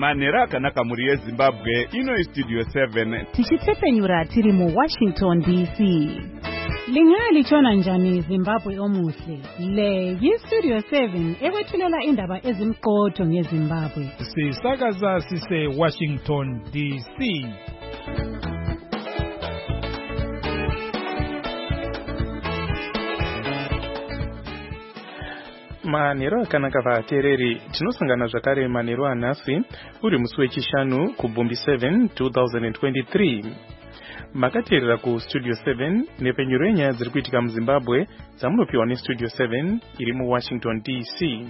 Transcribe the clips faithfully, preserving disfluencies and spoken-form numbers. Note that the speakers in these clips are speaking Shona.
manera kanaka muri yeZimbabwe ino studio seven tichitsepenyura tiri mu Washington D C. Lingali chona njani Zimbabwe omuhle. Le yi Studio seven ekwethulela indaba ezimqotho ngeZimbabwe. Sisakaza sise Washington D C. Manero akanaka vatereri tinosangana zvakare manero anhasi uri musi wechishanu kubhumbi seven twenty twenty-three. Makateerera ku Studio seven nepenyuro yenyaya dziri kuitika muZimbabwe dzamunopiwa neStudio seven iri mu Washington D C.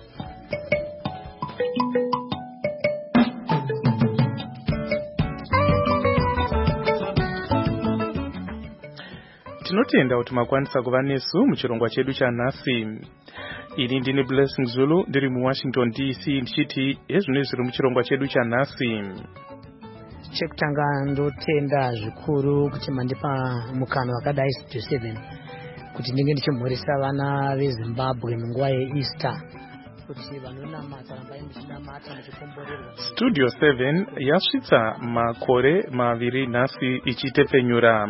Tinotenda kuti makwanisa kuva nesu muchirongwa chedu chanhasi. Ini ndine Blessing Zulu ndiri mu Washington D C ndichiti ezvino zviri muchirongwa chedu chanhasi. Chekutanga ndotenda zvikuru kuti mandipa mukana wakadai Studio seven kuti ndinge ndichimhurisa vana veZimbabwe munguva yeEaster kuti vanonamata rambai muchinamata muchikomborerwa. Studio seven yasvitsa makore maviri nhasi ichitepenyura.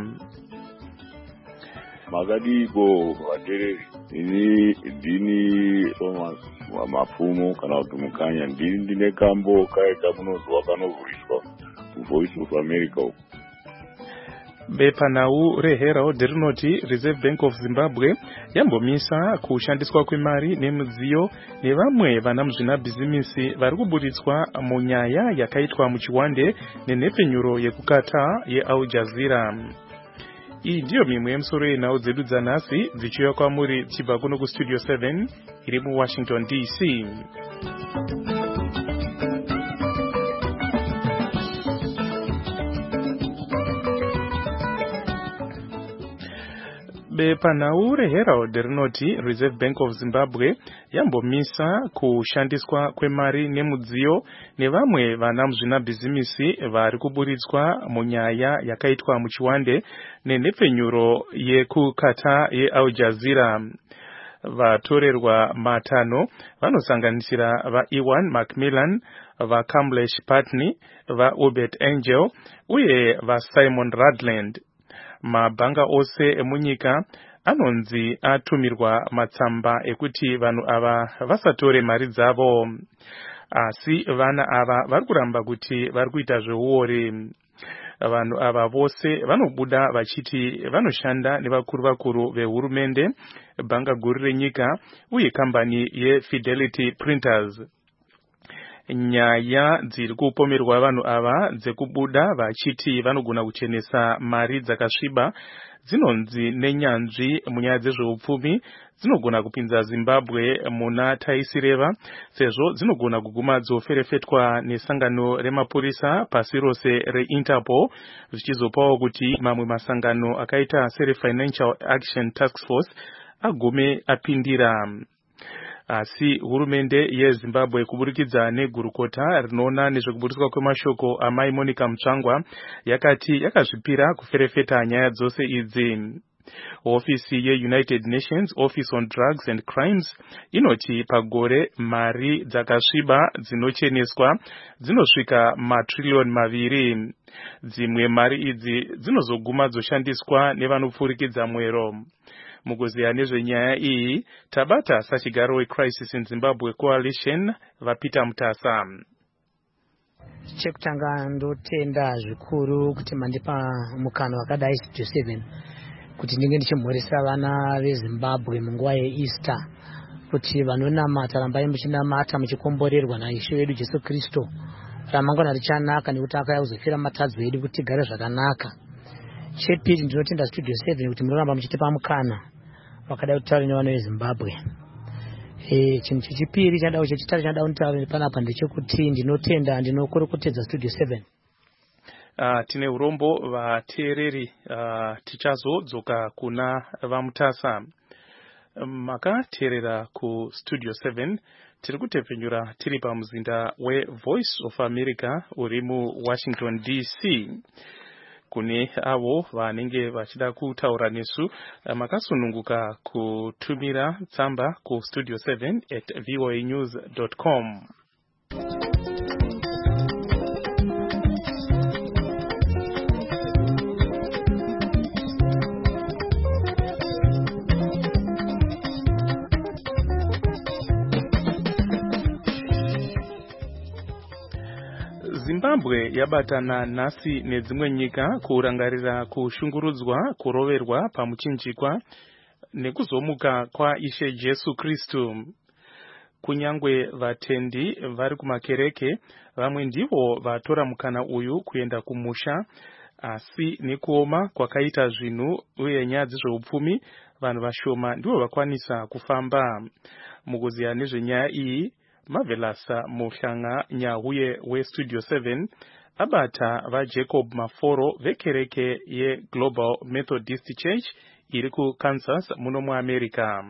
Makadiko vatereri ini ndini Thomas Mapfumo kana kuti Mukanya ndini ndine kambo kaita kunozwa kanovhuriswa Voice of America. Bepanhau reHerald rinoti Reserve Bank of Zimbabwe yambomisa kushandiswa kwemari nemidziyo nevamwe vana muzvinabhizimisi vari kuburitswa munyaya yakaitwa muchiwande nenhepfenyuro yekukata yeAl Jazeera. Iyi ndiyo mimwe yemusoro yenhau dzedu dzanhasi dzichiuya kwamuri chibva kuno kuStudio seven iri mu Washington D C. Bepanhau reHerald rinoti Reserve Bank of Zimbabwe yambomisa kushandiswa kwemari nemudziyo nevamwe vana muzvinabhizimisi vari kuburitswa munyaya yakaitwa muchiwande nenhepfenyuro yekukata yeAl Jazeera. Vatorerwa matano vanosanganisira vaEwan Macmillan, vaKamlesh Patni, vaUbert Angel uye vaSimon Rudland. Mabhanga ose emunyika anonzi atumirwa matsamba ekuti vanhu ava vasatore mari dzavo, asi vana ava vari kuramba kuti vari kuita zveuore. Vanhu ava vose vanobuda vachiti vanoshanda nevakuru vakuru vehurumende, bhanga guru renyika uye kambani yeFidelity Printers. Nyaya dziri kupomerwa vanhu ava dzekubuda vachiti vanogona kuchenesa mari dzakasviba dzinonzi nenyanzvi munyaya dzezveupfumi dzinogona kupinza Zimbabwe muna taisireva sezvo dzinogona kuguma dzoferefetwa nesangano remapurisa pasi rose reInterpol zvichizopawo kuti mamwe masangano akaita sereFinancial Action Task Force agume apindira. Asi hurumende yeZimbabwe kuburikidza negurukota rinoona nezvekuburitswa kwemashoko amai Monica Mutsvangwa yakati yakazvipira kuferefeta nyaya dzose idzi. Ofisi yeUnited Nations Office on Drugs and Crimes inoti pagore mari dzakasviba dzinocheneswa dzinosvika matrillion maviri. Dzimwe mari idzi dzinozoguma dzoshandiswa nevanopfurikidza mwero. Mukuziya nezvenyaya iyi tabata sachigaro weCrisis in Zimbabwe Coalition vaPeter Mutasa. Chekutanga ndotenda zvikuru kuti mandipa mukana wakadai Studio seven kuti ndinge ndichimhurisa vana veZimbabwe munguva yeEaster kuti vanonamata rambai muchinamata muchikomborerwa naIshe wedu Jesu Kristo ramangwana richanaka nekuti akayozofira matadzo edu kuti tigare zvakanaka. Chepiri ndinotenda Studio seven kuti munoramba muchitipa mukana wakadai kutaura nevana veZimbabwe. Eh, chinhu chechipiri chadawo chechitatu chadawo kutaura panapa ndechekuti ndinotenda ndinokurukutedza Studio seven. Uh, tine urombo vateereri uh, tichazodzoka kuna vaMutasa. Makateerera ku Studio seven tiri kutepenyura tiri pamuzinda weVoice of America uri mu Washington D C. Kune avo vanenge vachida kutaura nesu makasununguka kutumira tsamba ku studio seven at voanews dot com. Zimbabwe yabatana nasi nedzimwe nyika kurangarira kushungurudzwa kuroverwa pamuchinjikwa nekuzomuka kwa Ishe Jesu Kristu. Kunyangwe vatendi vari kumakereke vamwe ndivo vatora mukana uyu kuenda kumusha, asi nekuoma kwakaita zvinhu uye nyaya dzezveupfumi vanhu vashoma ndivo vakwanisa kufamba. Mukuziya nezvenyaya iyi, Marvelous Muhlanga Nyahuye weStudio seven abata vaJacob Maforo vekereke yeGlobal Methodist Church iri kuKansas muno muAmerica.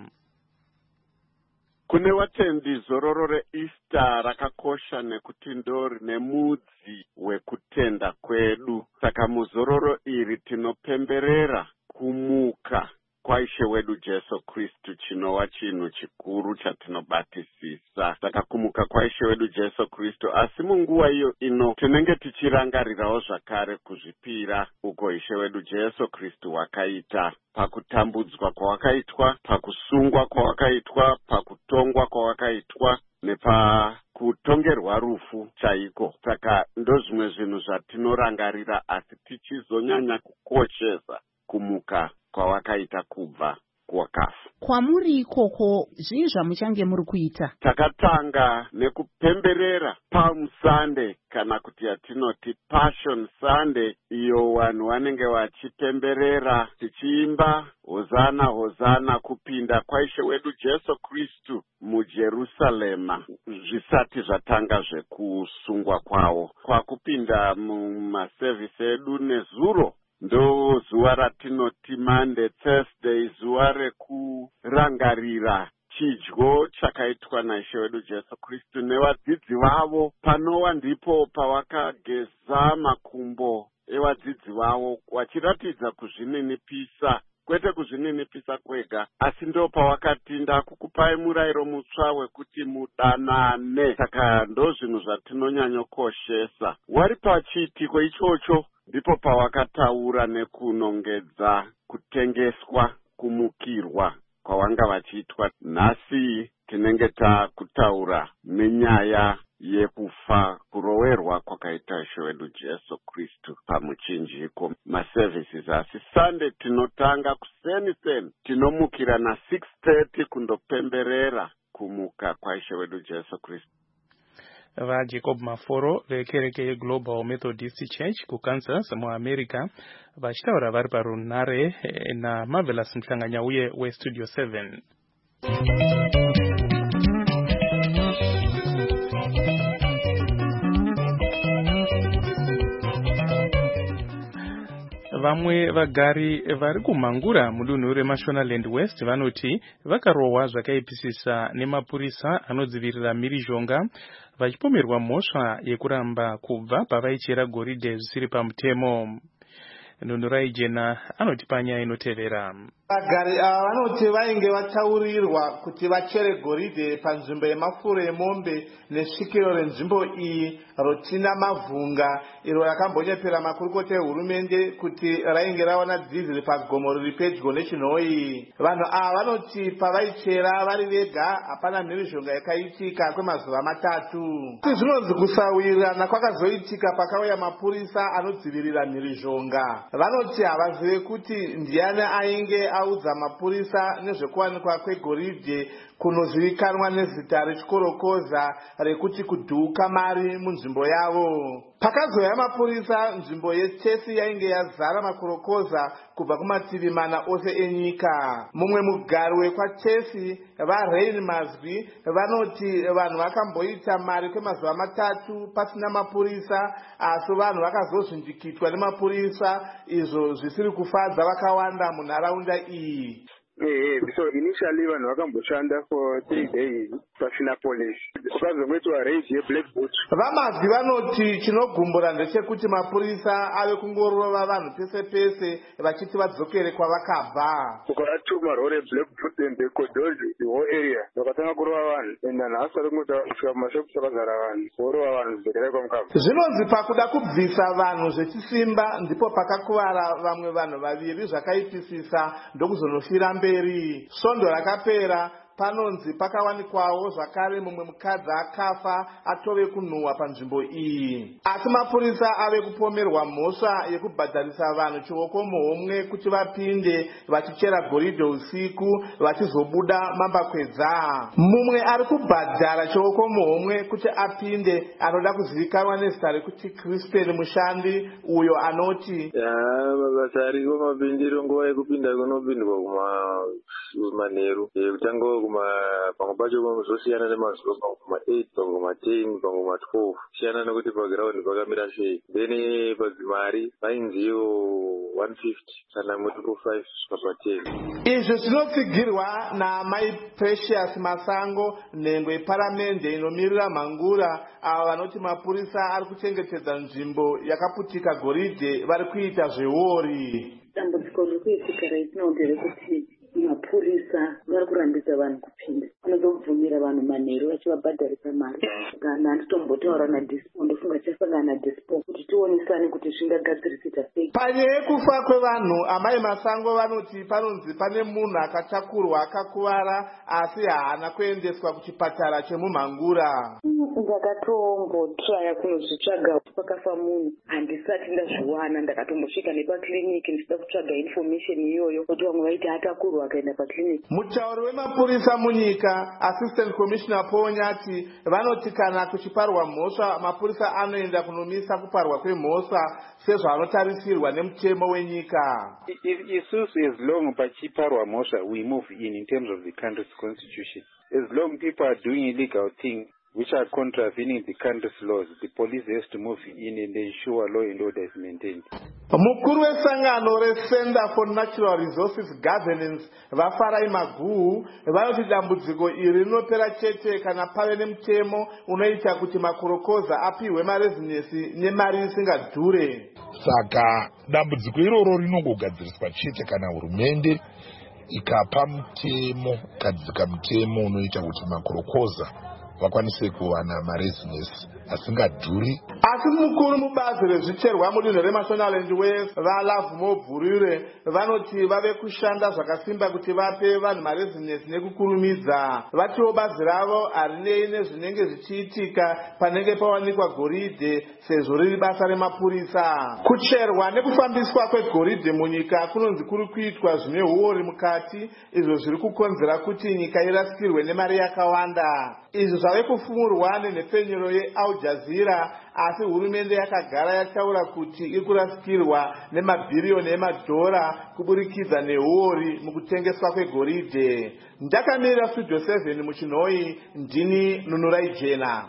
Kune vatendi zororo reEaster rakakosha nekuti ndo rine mudzi wekutenda kwedu. Saka muzororo iri tinopemberera kumuka kwa Ishe wedu Jesu Kristu, chinova chinhu chikuru chatinobatisisa. Saka kumuka kwa Ishe wedu Jesu Kristu, asi munguva iyo ino tinenge tichirangarirawo zvakare kuzvipira uko Ishe wedu Jesu Kristu wakaita, pakutambudzwa kwawakaitwa, pakusungwa kwawakaitwa, pakutongwa kwawakaitwa, nepakutongerwa rufu chaiko. Saka ndo zvimwe zvinhu zvatinorangarira, asi tichizonyanya kukoshesa kumuka kwawakaita kubva kuwakafa. Kwamuri ikoko zvii zvamuchange muri kuita? Takatanga nekupemberera Palm Sunday kana kuti yatinoti Passion Sunday, iyo vanhu vanenge vachipemberera tichiimba hozana hozana kupinda kwa Ishe wedu Jesu Kristu muJerusalema zvisati zvatanga zvekusungwa kwawo. Kwa kupinda mumaservice edu nezuro ndo zuva ratinoti Monday Thursday, zuva rekurangarira chidyo chakaitwa naIshe wedu Jesu Kristu nevadzidzi vavo. Panova ndipo pavakageza makumbo evadzidzi vavo vachiratidza kuzvininipisa, kwete kuzvininipisa kwega, asi ndo pavakati ndakukupai murayiro mutsva wekuti mudanane. Saka ndo zvinhu zvatinonyanyokoshesa. Wari pachiitiko ichocho ndipo pavakataura nekunongedza kutengeswa, kumukirwa kwavanga vachiitwa. Nhasi tinenge takutaura nenyaya yekufa, kuroverwa kwakaita Ishe wedu Jesu Kristu pamuchinjiko. Maservices asi Sunday tinotanga kuseni seni, tinomukira na six thirty kundopemberera kumuka kwa Ishe wedu Jesu Kristu. VaJacob Maforo vekereke yeGlobal Methodist Church kuKansas muAmerica vachitaura vari parunhare na Marvelous Muhlanga Nyahuye weStudio seven. Vamwe vagari vari kumhangura mudunhu reMashonaland West vanoti vakarohwa zvakaipisisa nemapurisa anodzivirira mhirizhonga vachipomerwa mhosva yekuramba kubva pavaichera goridhe zvisiri pamutemo. Nhundura ijena anoti panyaya inotevera. Vagari ava vanoti vainge vataurirwa kuti vachere goridhe panzvimbo yemafuro emombe nesvikiro renzvimbo iyi rotina mavhunga, iro rakambonyepera makurukota ehurumende kuti rainge rawana dhiziri pagomo riri pedyo nechinhoyi. Vanhu ava vanoti pavaichera vari vega hapana mhirizhonga yakaitika kwemazuva matatu. Zvinonzi kusawirirana kwakazoitika pakauya mapurisa anodzivirira mhirizhonga. Vanoti havazive kuti ndiani ainge audza mapurisa nezvekuwanikwa kwegoridhe kunozivikanwa nezita rechikorokoza rekuti kudhuka mari munzvimbo yavo. Pakazoya mapurisa, nzvimbo yeChesi yainge yazara makorokoza kubva kumativi mana ose enyika. Mumwe mugari wekwaChesi, vaRain Mazwi, vanoti vanhu vakamboita mari kwemazuva matatu pasina mapurisa, asi vanhu vakazozvindikitwa nemapurisa, izvo zvisiri kufadza vakawanda munharaunda iyi. Eh, so initially vanhu vakamboshanda for three days pasina police. Vakazomboitwa raid yeBlack Boot. Vamazwi vanoti chinogumbura ndechekuti mapurisa ave kungorova vanhu pese pese vachiti vadzokere kwavakabva. Ukatuma rore Black Boot and the Kodoji, the whole area. Vakatanga kurova vanhu. Enda nhasi vari kungoti vasvika mumashopu sakazara vanhu. Vorova vanhu zvikere kwamukabva. Zvinonzi pakuda kubvisa vanhu zvechisimba ndipo pakakuvara vamwe vanhu vaviri zvakaipisisa ndokuzonofira mberi. Svondo rakapera panonzi pakawanikwawo zvakare mumwe mukadzi akafa atove kunhuhwa panzvimbo iyi. Asi mapurisa ave kupomerwa mhosva yekubhadharisa vanhu chioko muhomwe kuti vapinde vachichera goridhe usiku vachizobuda mambakwedza. Mumwe ari kubhadhara chioko muhomwe kuti apinde anoda kuzivikanwa nezita rekuti Crispin Mushandi, uyo anoti mabasa ariko mapindiro nguva yekupinda kunopindwa kumanheru kutanga pamwe pacho pamuzosiyana nemazuva pamwe kuma eight pamwe kuma ten pamwe kuma twelve siyana nekuti pagiraundi pakamira sei. Then padzimari painziyo one fifty kana muti ku five kusvika pa ten. Izvi zvinotsigirwa naMai Precious Masango, nhengo yeparamende inomirira Mhangura, ava vanoti mapurisa ari kuchengetedza nzvimbo yakaputika goridhe vari kuita zveori. Dambudziko rikuitika raitino nderekuti mapurisa vari kurambidza vanhu kupinda, vanozobvumira vanhu manheru vachivabhadharisa mari. Kana handitombotaura naDispo, ndofunga tichasangana naDispo kuti tionesane kuti zvingagadzirisika sei. Panyaya yekufa kwevanhu, Amai Masango vanoti panonzi pane munhu akatakurwa akakuvara asi haana kuendeswa kuchipatara chemumhangura. Ndakatombotraya kunozvitsvaga kuti pakafa munhu, handisati ndazviwana. Ndakatombosvika nepakiriniki ndichida kutsvaga information iyoyo kuti vamwe vaiti atakurwa akaenda pakiriniki. Mutauri wemapurisa munyika, Assistant Commissioner Paul Nyati, vanoti kana kuchiparwa mhosva mapurisa anoenda kunomisa kuparwa kwemhosva sezvo anotarisirwa nemutemo wenyika. Isusu as long pachiparwa mhosva we move in in terms of the country's constitution. As long people are doing illegal things which are contravening the country's laws, the police has to move in and ensure law and order is maintained. Mukuru wesangano reCenter for Natural Resources Governance, Vafarai Maguhu, vanoti dambudziko iri rinopera chete kana pave nemutemo unoita kuti makurokoza apiwe marezinesi nemari isingadhure. Saka dambudziko iroro rinongogadziriswa chete kana hurumende ikapa mutemo, kadzika mutemo unoita kuti makurokoza vakwanise kuwana marezinesi asingadhuri. Asi mukuru mubazi rezvicherwa mudunhu reMashonaland West, vaLove Mobvurire, vanoti vave kushanda zvakasimba kuti vape vanhu marezinesi nekukurumidza. Vatiwo bazi ravo harinei nezvinenge zvichiitika panenge pawanikwa goridhe sezvo riri basa remapurisa. Kucherwa nekufambiswa kwegoridhe munyika kunonzi kuri kuitwa zvine huori mukati, izvo zviri kukonzera kuti nyika irasikirwe nemari yakawanda. Izvi zvave kufumurwa nenhepfenyuro yeAl Jazeera, asi hurumende yakagara yataura kuti iri kurasikirwa nemabhiriyoni emadhora kuburikidza nehuori mukutengeswa kwegoridhe. Ndakamirira Studio seven muChinhoyi, ndini Nunurai Jena.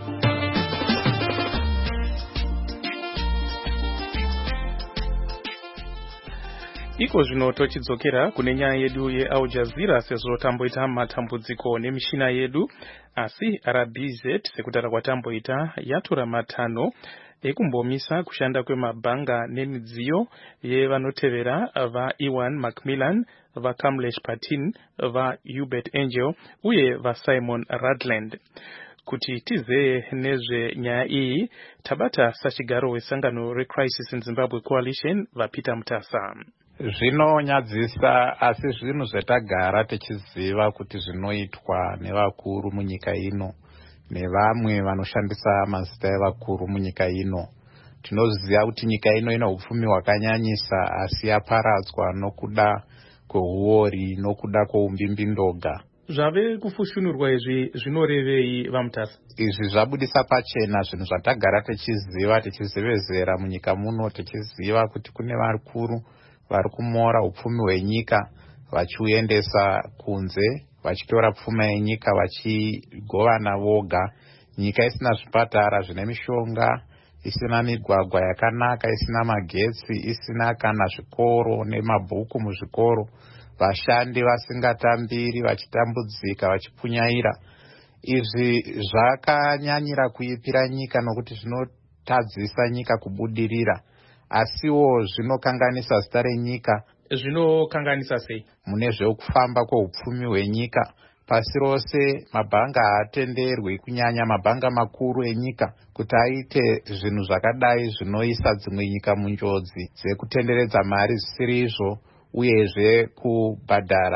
Iko zvino tochidzokera kune nyaya yedu yeAl Jazeera sezvo tamboita matambudziko nemishina yedu, asi R B Z sekutara kwatamboita yatora matanho ekumbomisa kushanda kwemabhanga nemidziyo yevanotevera vaEwan Macmillan, vaKamlesh Patin, vaHubert Angel uye vaSimon Radland. Kuti tizeye nezve nyaya iyi tabata sachigaro wesangano reCrisis in Zimbabwe Coalition vaPeter Mutasa. Zvinonyadzisa, asi zvinhu zvatagara tichiziva kuti zvinoitwa nevakuru munyika ino nevamwe vanoshandisa mazita evakuru munyika ino. Tinoziva kuti nyika ino ina upfumi hwakanyanyisa asi yaparadzwa nokuda kwehuori, nokuda kweumbimbi-ndoga. Zvave kufushunurwa izvi zvinorevei vaMutasa? Izvi zvabudisa pachena zvinhu zvatagara tichiziva, tichizevezera munyika muno, tichiziva kuti kune vakuru vari kumora upfumi hwenyika vachiuendesa kunze, vachitora pfuma yenyika vachigovana voga. Nyika isina zvipatara zvine mishonga, isina migwagwa yakanaka, isina magetsi, isina kana zvikoro nemabhuku muzvikoro, vashandi vasingatambiri, vachitambudzika, vachipunyaira. Izvi zvakanyanyira kuipira nyika nokuti zvinotadzisa nyika kubudirira. Asiwo zvinokanganisa zita renyika. Zvinokanganisa sei? Mune zvekufamba kweupfumi hwenyika. Pasi rose mabhanga haatenderwi, kunyanya mabhanga makuru enyika, kuti aite zvinhu zvakadai zvinoisa dzimwe nyika munjodzi dzekutenderedza mari zvisiri izvo, uyezve kubhadhara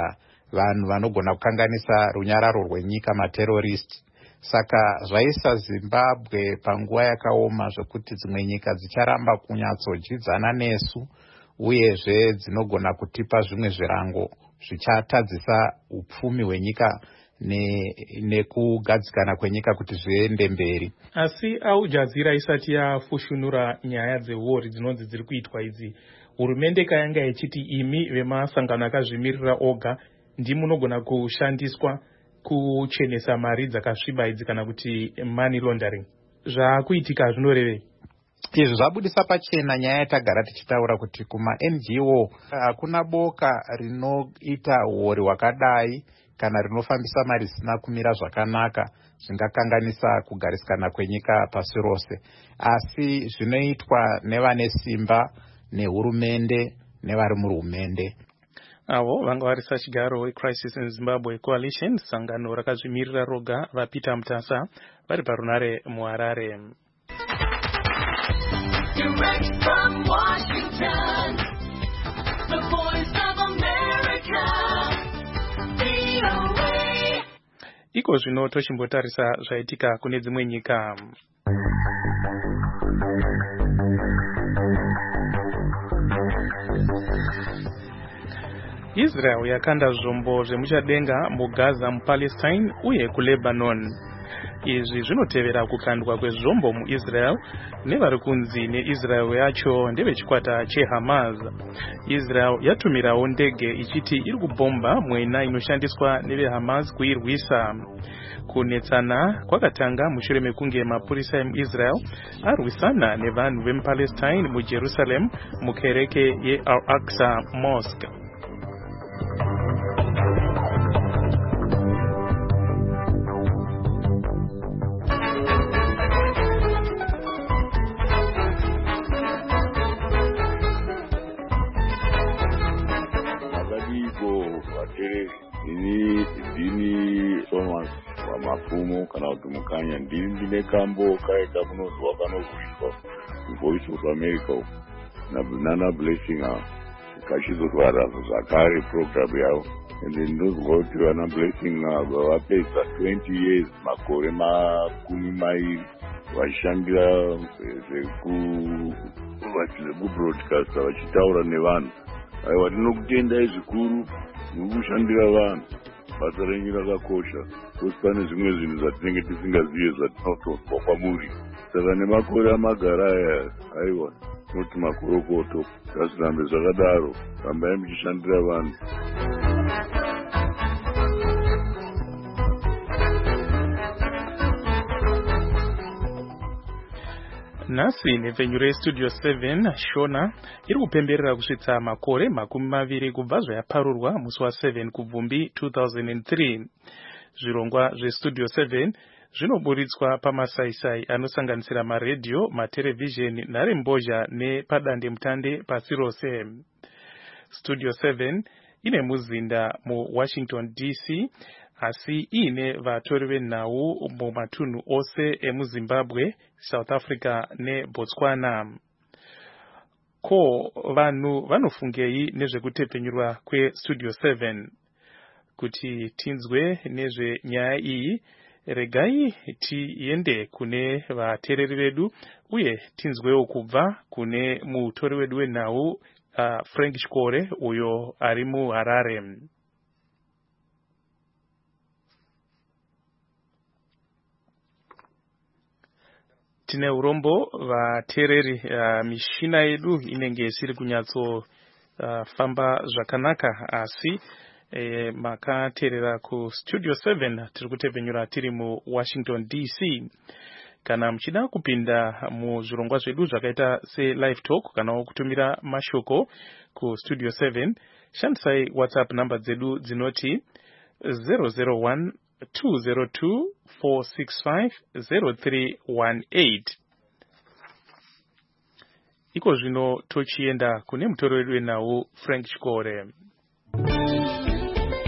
vanhu vanogona kukanganisa runyararo rwenyika, materrorist. Saka zvaisa Zimbabwe panguva yakaoma zvekuti dzimwe nyika dzicharamba kunyatsojidzana nesu, uyezve dzinogona kutipa zvimwe zvirango zvichatadzisa upfumi hwenyika nekugadzikana kwenyika kuti zviende mberi. Asi Al Jazeera isati yafushunura nyaya dzewori dzinonzi dziri kuitwa idzi, hurumende kayanga ichiti imi vemasangano akazvimirira oga ndimunogona kushandiswa kuchenesa mari dzakasviba idzi kana kuti money laundering. Zvakuitika zvinorevei? Izvi zvabudisa pachena nyaya yatagara tichitaura kuti kuma N G O hakuna boka rinoita uori hwakadai kana rinofambisa mari zvisina kumira zvakanaka zvingakanganisa kugarisikana kwenyika pasi rose. Asi zvinoitwa nevane simba, nehurumende, nevari muhurumende. Avo vanga vari sachigaro weCrisis in Zimbabwe Coalition, sangano rakazvimirira roga, vaPeter Mutasa vari parunare muHarare. Direct from Washington, the voice of America, V O A. Iko zvino tochimbotarisa zvaitika kune dzimwe nyika. Israel yakanda zvombo zvemuchadenga muGaza, muPalestine uye kuLebanon. Izvi zvinotevera kukandwa kwezvombo muIsrael nevari kunzi neIsrael yacho ndevechikwata cheHamas. Israel yatumirawo ndege ichiti iri kubomba mwena inoshandiswa neveHamas kuirwisa. Kunetsana kwakatanga mushure mekunge mapurisa emuIsrael arwisana nevanhu vemuPalestine muJerusalem mukereke yeAl-Aqsa Mosque. Ini dini Thomas wa mafumo kana kuti mukanya ndini ndine kambo kaita munozwa kanovhuiswa Voice of America nana Blessing kachizotwara zvakare program yavo, ende ndinozwa kuti vana Blessing vapedza twenty years makore makumi mairi vachishandira zvekubroadcasta vachitaura nevanhu. Aiwa, tinokutendai zvikuru mukushandira vanhu, basa renyu rakakosha, usi pane zvimwe zvinhu zvatinenge tisingazive zvatinotozwa kwamuri. Saka nemakore amagara aya, aiwa, tinoti makorokoto, ngazvirambe zvakadaro, rambai muchishandira vanhu. Nhasi nepfenyu reStudio seven, Shona iri kupemberera kusvitsa makore makumi maviri kubva zvayaparurwa musi wa seven kubvumbi two thousand three. Zvirongwa zveStudio seven zvinoburitswa pamasaisai anosanganisira maredhiyo, matelevhizheni, nharembozha nepadande mutande pasi rose. Studio seven ine muzinda muWashington D C, asi ine vatori venhau mumatunhu ose emuZimbabwe, South Africa neBotswana. Ko vanhu vanofungei nezvekutepenyurwa kweStudio seven? Kuti tinzwe nezvenyaya iyi, regai tiende kune vateereri vedu uye tinzwewo kubva kune mutori wedu wenhau uh, Frank Chikore uyo ari muHarare. Tine urombo vateereri, uh, mishina yedu inenge isiri kunyatso uh, famba zvakanaka, asi eh, makateerera ku Studio seven tiri kutepenyura tiri mu Washington D C. Kana muchida kupinda muzvirongwa zvedu zvakaita se live talk kana kutumira mashoko ku Studio seven, shandisai WhatsApp number dzedu dzinoti zero zero one two zero two four six five zero three one eight. Iko zvino tochienda kune mutori wedu wenhau Frank Chikore.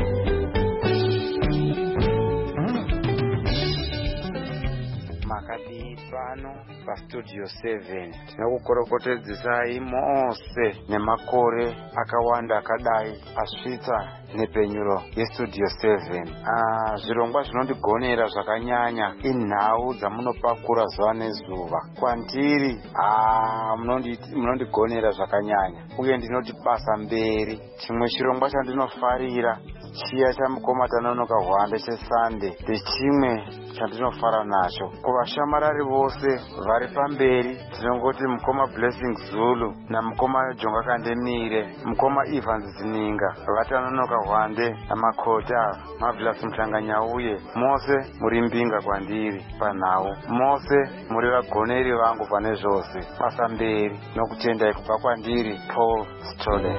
Makadi tiri pano pastudio seven tinokukorokotedzesai mose nemakore akawanda akadai asvitsa nepenyuro yestudio seven. Ah, zvirongwa zvinondigonera zvakanyanya inhau dzamunopakura zuva nezuva kwandiri. Ah, munondigonera zvakanyanya uye ndinoti basa mberi. Chimwe chirongwa chandinofarira chiya chamukoma tanonoka hwande chesande ndechimwe chandinofara nacho. Kuvashamarari vose vari pamberi tinongoti mukoma Blessing Zulu namukoma Jonga Kandemire, mukoma Evans Zininga, vatanonoka hwande namakota Marvelous Mhlanganyauye, mose muri mbinga kwandiri panhau, mose muri vagoneri vangu pane zvose. Basa mberi nokutendai kubva kwandiri Paul Stolen.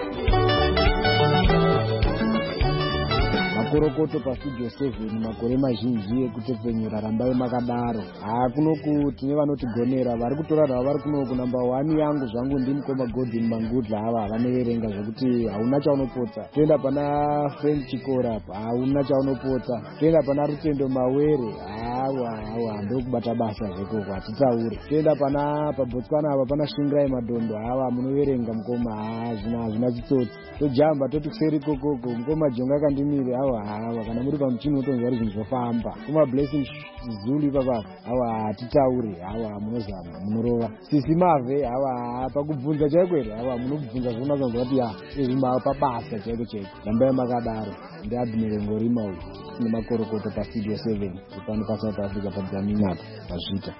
Makorokoto pastudio seven makore mazhinji ekutepfenyura rambai makadaro. Haa kunoku tine vanotigonera vari kutora rava vari kunoku namba one yangu zvangu ndi mukoma Godwin Mangudla ava vanoverenga zvokuti hauna chaunopota. Toenda pana Frank Chikora apa hauna chaunopota. Toenda pana Rutendo Mawere hawa hawa ndokubata basa zvekoko hatitaure. Toenda pana paBotswana apa pana Shingrai Madondo hawa munoverenga mukoma haa zvina hazvina chitsotsi. Tojamba toti kuseri kokoko mukoma Jonga Kandemire hawa hawa kana muri pamuchini utonzwa kuti zvinhu zvofamba. Kuma Blessing Zulu ipapa hawa hatitaure hawa munozama munorova. Sisi Mave hawa pakubvunza chaiko here hawa munobvunza zvonakanzwa kuti ya izvi pabasa chaiko chaiko. Rambai makadaro. Ndi Abner Ngorima uyu nemakorokota pastudio seven pano paSouth Africa paDzaminapa pazvita.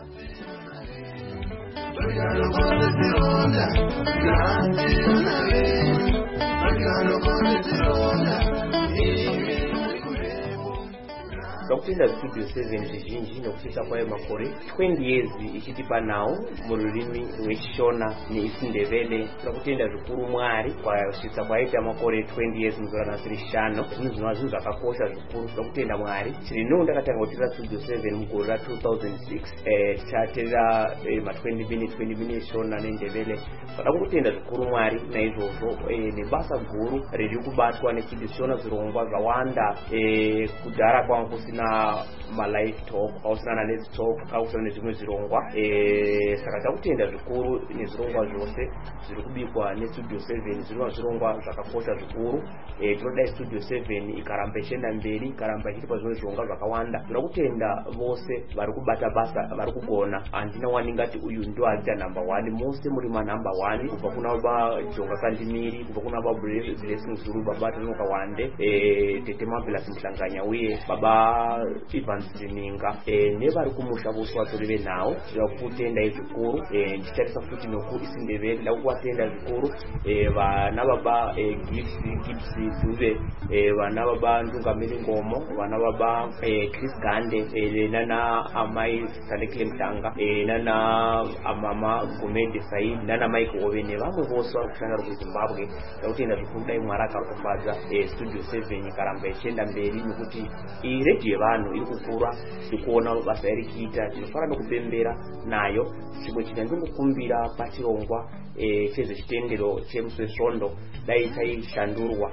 Ndakutenda studio seven zvizhinji nokusvitsa kwayo makore twenty years ichitipa nhau mururimi rwechishona neisindevele. Ndakutenda zvikuru Mwari kwasvitsa kwaita makore twenty years muzora nasiri shano. Zvinhu zvinova zvinhu zvakakosha zvikuru. Ndakutenda Mwari. Chirino ndakatanga kuteera studio seven mugore ra two thousand six. Eh tichateera ma twenty minutes twenty minutes shona nendevele. Ndakutenda zvikuru Mwari naizvozvo eh nebasa guru riri kubatwa nestudio shona zvirongwa zvawanda eh kudhara kwangu na ma live talk ausina na let's talk ausina nezvimwe zvirongwa eh saka takutenda zvikuru nezvirongwa zvose zviri kubikwa nestudio seven zvirongwa zvirongwa zvakakosha zvikuru eh tinoda studio seven ikaramba ichienda mberi ikaramba ichitipa zvimwe zvirongwa zvakawanda. Tinokutenda vose vari kubata basa vari kugona. Andina wani ngati uyu ndo aita number one mose muri ma number one kubva kuna baba Jonga Kandemire kubva kuna baba Blessing Zulu baba tanonoka hwande eh tete Marvelous Mhlanganyauye baba Evans Zininga eh nevari kumusha vose vatori venhau. Ndakutenda izvikuru eh ndichitarisa futi noku isindevele ndakutenda zvikuru eh vana baba eh Gifts Gifts Dube eh vana baba Ndungamiri Ngomo vana baba eh Chris Gande eh nana amai Salekile Mtanga eh nana amama Gomede Said nana Mike Ovene vamwe vose vari kushanda ku Zimbabwe. Ndakutenda zvikuru dai Mwari akarofadza eh studio seven ikaramba ichienda mberi nokuti i radio vanhu iri kukura tikuona basa iri kuita tinofara nokupembera nayo. Chimwe chine ndinokumbira pachirongwa eh chezvechitendero chemuswesvondo dai chaishandurwa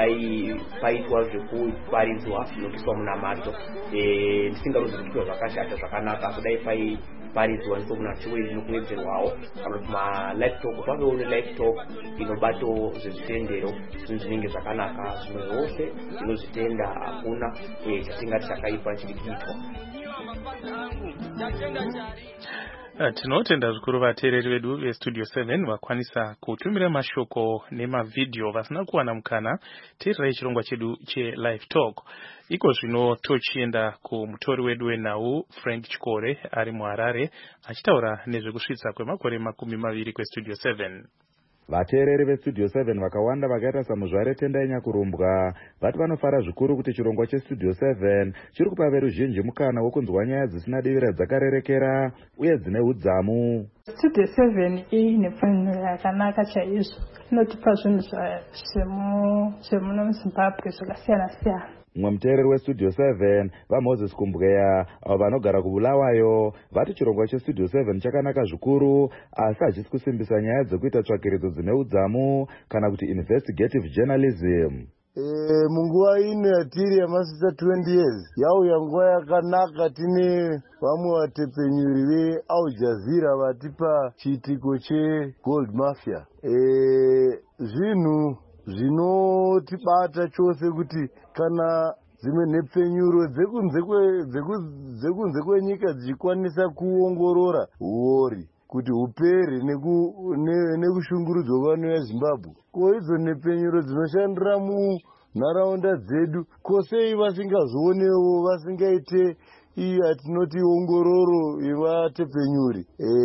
chaipaitwa zvekuparidzwa nokuiswa munamato eh ndisingaruzi kuti zvakashata zvakanaka kudai pai paridzwa ndikuna chiwiri nokuwedzerwawo kana kuti ma live talk pavewo ne live talk inobato zvezvitendero zvinhu zvinenge zvakanaka zvimwe zvose tinozvitenda hakuna eh chatingati chakaipa chiri kuitwa. Tinotenda zvikuru vateereri vedu vestudio seven vakwanisa kutumira mashoko nemavideo vasina kuwana mukana teererai chirongwa chedu chelive talk. Iko zvino tochienda kumutori wedu wenhau Frank Chikore ari muHarare achitaura nezvekusvitsa kwemakore makumi maviri kwestudio seven. Vateereri vestudio seven vakawanda vakaita samuzvare Tendai Nyakurumbwa vati vanofara zvikuru kuti chirongwa chestudio seven chiri kupa veruzhinji mukana wokunzwa nyaya dzisina divira dzakarerekera uye dzine udzamu. Studio seven ine pfanelo yakanaka chaizvo. Inotipa zvinhu zvemuno muZimbabwe zvakasiyana siyana. Mumwe muteereri westudio seven vaMoses Kumbweya avo vanogara kuBulawayo vati chirongwa chestudio seven chakanaka zvikuru asi hachisi kusimbisa nyaya dzekuita tsvakiridzo dzine udzamu kana kuti investigative journalism. E, munguva ino yatiri yamasisa twenty years yauya nguva yakanaka. Tine vamwe vatepenyuri veAl Jazeera vatipa chiitiko chegold mafia. E, zvinhu zvinotibata chose kuti kana dzimwe nhepfenyuro dzekunze kwenyika dzichikwanisa kuongorora huori kuti hupere nekushungurudzwa kwevanu veZimbabwe. Ko idzo nhepfenyuro dzinoshandira munharaunda dzedu, ko sei vasingazoonewo, vasingaite iyi atinoti ongororo yevatepenyuri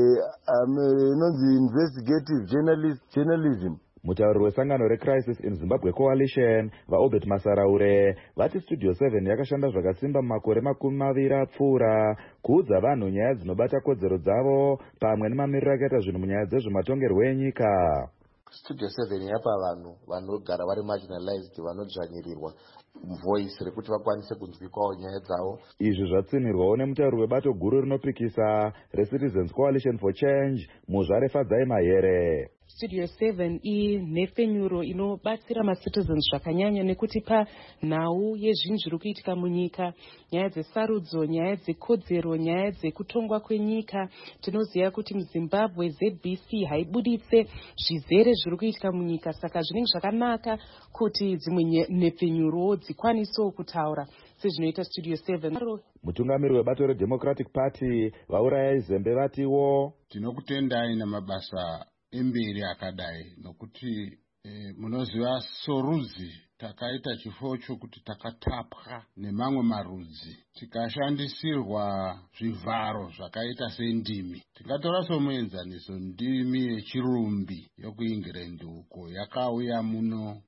inonzi investigative journalism. mutauri wesangano recrisis in Zimbabwe coalition vaobert Masaraure vati studio seven yakashanda zvakasimba mumakore makumi maviri apfuura kuudza vanhu nyaya dzinobata kodzero dzavo pamwe nemamiriro akaita zvinhu munyaya dzezvematongerwo enyika. Studio seven yapa vanhu vanogara vari marginalized, vanodzvanyirirwa voice rekuti vakwanise kunzwikwawo nyaya dzavo. Izvi zvatsinirwawo nemutauri webato guru rinopikisa reCitizens Coalition for Change Muzvare Fadzai Mahere. Studio seven inhefenyuro inobatsira macitizens zvakanyanya nekutipa nhau yezvinhu zviri kuitika munyika, nyaya dzesarudzo, nyaya dzekodzero, nyaya dzekutongwa kwenyika. Tinoziva kuti muZimbabwe Z B C haibuditse zvizere zviri kuitika munyika, saka zvinenge zvakanaka kuti dzimwe nhefenyuro dzikwanisewo kutaura sezvinoita Studio seven. Mutungamiri webato reDemocratic Party vaurayai Zembe vatiwo tinokutendai namabasa emberi akadai nokuti e, munoziva sorudzi takaita chifo chokuti takatapwa nemamwe marudzi tikashandisirwa zvivharo zvakaita sendimi. Tingatora somuenzaniso ndimi yechirumbi yokuEngland uko yakauya muno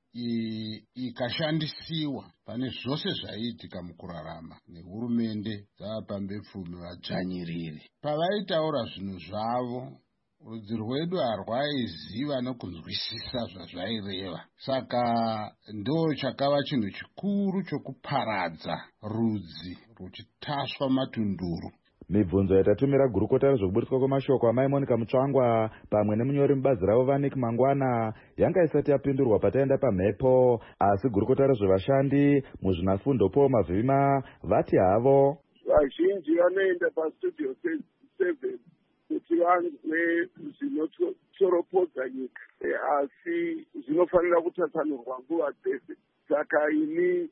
ikashandisiwa pane zvose zvaiitika mukurarama nehurumende dzavapambepfumi vadzvanyiriri. Pavaitaura zvinhu zvavo rudzi rwedu harwaiziva nokunzwisisa zvazvaireva, saka ndo chakava chinhu chikuru chokuparadza rudzi ruchitasva matunduru. Mibvunzo yatatumira gurukota rezvekuburitswa kwemashoko amai Monica Mutsvangwa pamwe nemunyori mubazi ravo Vanik Mangwana yanga isati yapindurwa pataenda pamhepo, asi gurukota rezvevashandi muzvinafundo Paul Mavhima vati havo vazhinji vanoenda pastudio seven kuti vanzwe zvinotoropodza nyika, asi zvinofanira kutasanurwa nguva dzese. Saka ini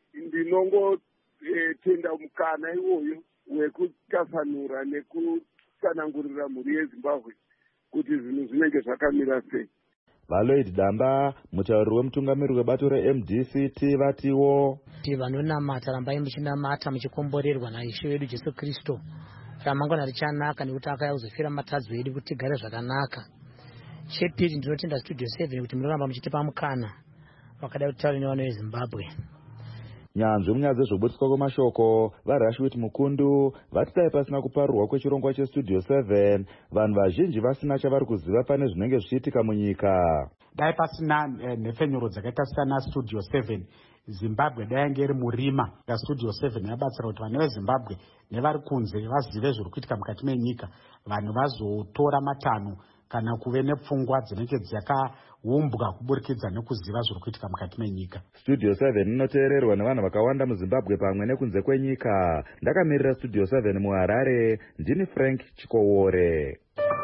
ndinongotenda mukana iwoyo wekutasanura nekutsanangurira mhuri yeZimbabwe kuti zvinhu zvinenge zvakamira sei. Valoid Damba mutauri wemutungamiri webato reM D C T vatiwo kuti vanonamata rambai muchinamata muchikomborerwa naIshe wedu Jesu Kristu, ramangwana richanaka nekuti akauya kuzofira matadzo edu kuti tigare zvakanaka. Chepiri ndinotenda Studio seven kuti munoramba muchitipa mukana wakadai kutaura nevanhu veZimbabwe. Nyanzvi munyaya dzezvoburitswa kwemashoko vaRashwit Mukundu vati dai pasina kuparurwa kwechirongwa cheStudio seven vanhu vazhinji vasina chavari kuziva pane zvinenge zvichiitika munyika. Dai pasina nhefenyuro dzakaita sana Studio seven, Zimbabwe dai yange iri murima. Studio seven yabatsira kuti vanhu veZimbabwe nevari kunze vazive zviri kuitika mukati menyika, vanhu vazotora matanho kana kuve nepfungwa dzinenge dzakaumbwa kuburikidza nekuziva zviri kuitika mukati menyika. Studio seven inoteererwa nevanhu vakawanda muZimbabwe pamwe nekunze kwenyika. Ndakamirira Studio seven muHarare, ndini Frank Chikowore.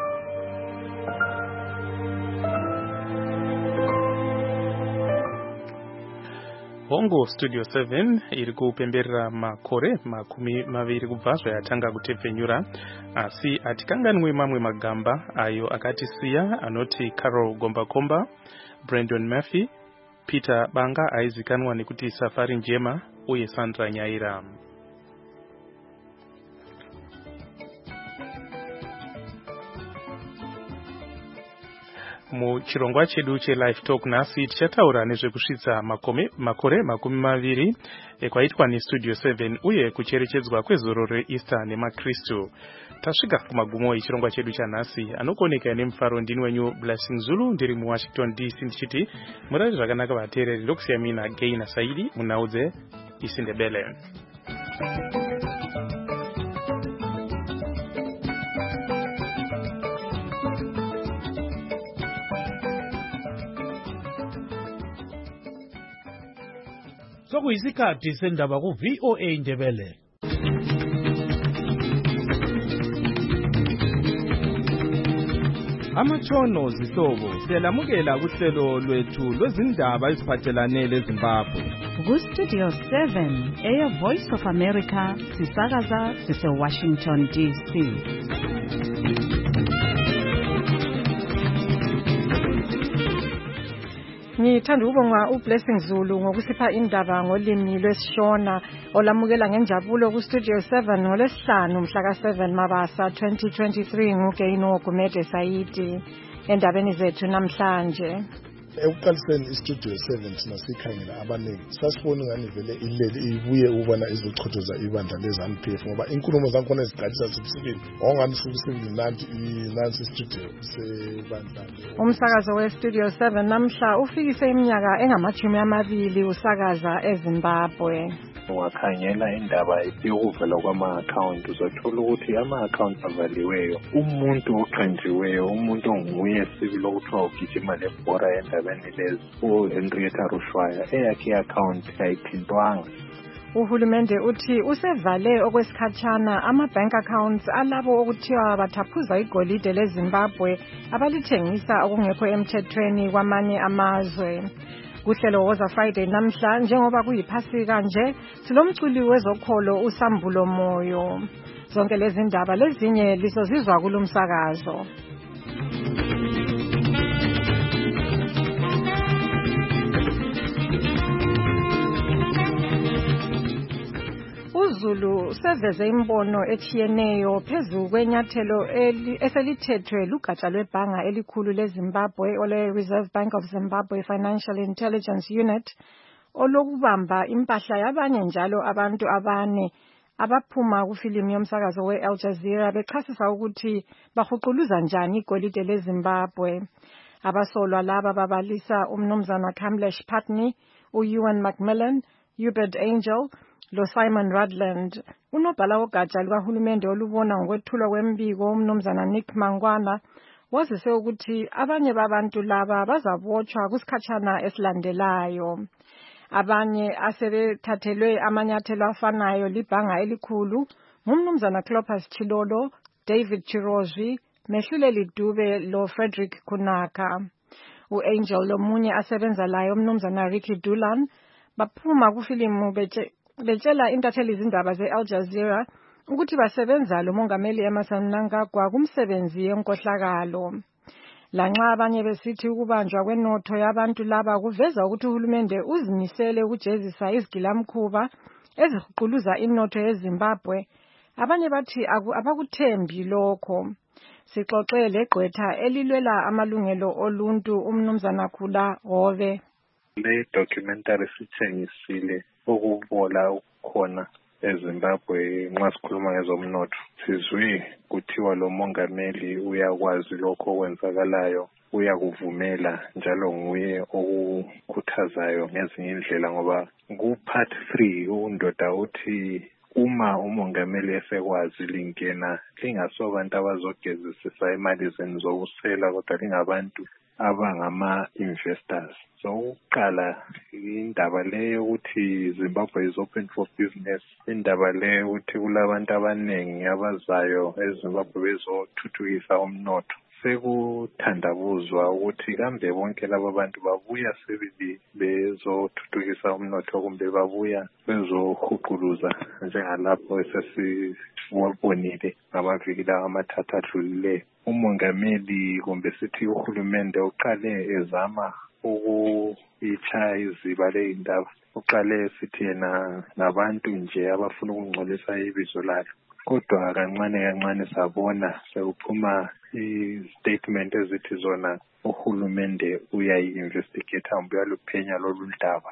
Hongo Studio seven iri kupemberera makore makumi maviri kubva zvayatanga kutepfenyura, asi hatikanganwi mamwe magamba ayo akatisiya anoti Carol Gombakomba, Brandon Murphy, Peter Banga aizikanwa nekuti Safari Njema uye Sandra Nyaira. Muchirongwa chedu cheLive Talk nhasi tichataura nezvekusvitsa makore makumi maviri ekwaitwa neStudio seven uye kucherechedzwa kwezoro reEaster nemakristu. Tasvika kumagumo echirongwa chedu chanhasi, anokoneka nemufaro ndini wenyu Blessing Zulu, ndiri muWashington D C ndichiti murari zvakanaka vateereri, ndokusiya mina Gaina Saidi munhau dzeIsindebele. Sokuyisikhathi sendaba ku V O A Ndebele. Amatshono zihlobo siyalamukela kuhlelo lwethu lwezindaba eziphathelane leZimbabwe. Ku Studio seven, Air Voice of America, sisakaza sise Washington D C. Ngithanda ukubonga uBlessing Zulu ngokusipha indaba ngolimi lwesiShona olamukela ngenjabulo ku Studio seven ngolesihlanu mhla ka seven Mabasa twenty twenty-three nguGaino Gumede Saidi endabeni zethu namhlanje. Ekuqaliseni iStudio seven sina sikhangela abaningi sasifona ngani vele ileli ibuye ubona izochothoza ibandla leZANU P F ngoba inkulumo zakhona eziqalisa sibusibili ongani sibusibili nanti nansi istudio sebandla. Umsakazo weStudio seven namhla ufikise iminyaka engamachumi amabili usakaza eZimbabwe. Ungakhangela indaba yokuvela kwama-account uzothola ukuthi ama-account avaliweyo umuntu oqanjiweyo umuntu onguye sibili okuthiwa ugijima lebhora endabeni lezi uHenrietta Rushwaya eyakhe i-account ayiphintwanga. Uhulumende uthi usevale okwesikhatshana ama-bank accounts alabo okuthiwa bathaphuza igolide leZimbabwe abalithengisa okungekho emthethweni kwamanye amazwe. Kuhlelo woza Friday namhla njengoba kuyiphasika nje silomculi wezokholo uSambulo Moyo. Zonke lezi ndaba lezinye lisozizwa kulomsakazo. uZulu seveze imbono ethiyeneyo phezu kwenyathelo eselithethwe lugatsha lwebhanga elikhulu leZimbabwe ole Reserve Bank of Zimbabwe Financial Intelligence Unit olokubamba impahla yabanye njalo abantu abane abaphuma kufilimu yomsakazo weAl Jazeera bechasisa ukuthi bahuquluza njani igolide leZimbabwe. Abasolwa laba babalisa umnumzana Kamlesh Patni, uEwan Macmillan, Hubert Angel lo Simon Rudland. Unobhala wogatsha lukahulumende olubona ngokwethulwa kwembiko umnumzana Nick Mangwana wazise ukuthi abanye babantu laba bazabotshwa kusikhatshana esilandelayo. Abanye asebethathelwe amanyathelo afanayo libhanga elikhulu ngumnumzana Clopas Chilolo, David Chirozwi, Mehluleli Dube lo Frederick Kunaka. uAngel lomunye asebenza layo umnumzana Ricky Dulan baphuma kufilimu beche betshela intatheli izindaba zeAl Jazeera ukuthi basebenza lo mongameli Emmerson Mnangagwa kumsebenzi yenkohlakalo. Lanxa abanye besithi ukubanjwa kwenotho yabantu laba kuveza ukuthi uhulumende uzimisele ukujezisa izigilamkhuba ezihuquluza inotho yeZimbabwe, abanye bathi abakuthembi lokho. Sixoxe legqwetha elilwela amalungelo oluntu umnumzana Khula Hove. Le documentary sithengisile ukubola ukukhona eZimbabwe nxa sikhuluma ngezomnotho. Sizwe kuthiwa lo mongameli uyakwazi lokho okwenzakalayo, uyakuvumela njalo nguye okukhuthazayo ngezinye indlela ngoba ku part three undoda uthi uma umongameli esekwazi lingena lingasobantu abazogezisisa imali zenu zokusela kodwa lingabantu abangama-investors. So ukuqala indaba leyo ukuthi Zimbabwe is open for business, indaba leyo ukuthi kulabantu abaningi abazayo eZimbabwe bezothuthukisa umnotho. Sekuthandabuzwa ukuthi kambe bonke laba bantu babuya sebili bezothuthukisa umnotho kumbe babuya bezohuquluza njengalapho esesibonile ngamaviki lawa amathathu adlulileyo. Umongameli kumbe sithi uhulumende uqale ezama ukuyitshaya iziba ley'ndaba. Uqale sithi yena nabantu nje abafuna ukungcolisa ibizo lakhe. Kodwa kancane kancane sabona sekuphuma i-statement ezithi zona uhulumende uyayi-investigate hambe uyaluphenya lolu ndaba.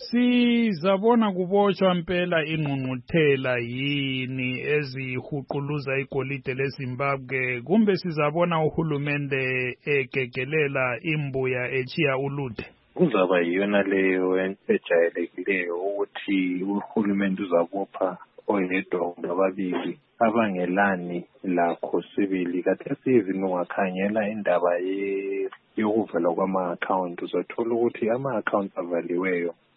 Sizabona kubotshwa impela ingqungquthela yini ezihuquluza igolide leZimbabwe kumbe sizabona uhulumende egegelela imbuya echiya uluthe? Kuzaba yiyona leyo ejayelekileyo ukuthi uhulumende uzabopha oyedwa kumbe ababili abangelani lakho sibili. Khathesi even ungakhangela indaba yokuvela kwama-account uzothola ukuthi ama-account avaliweyo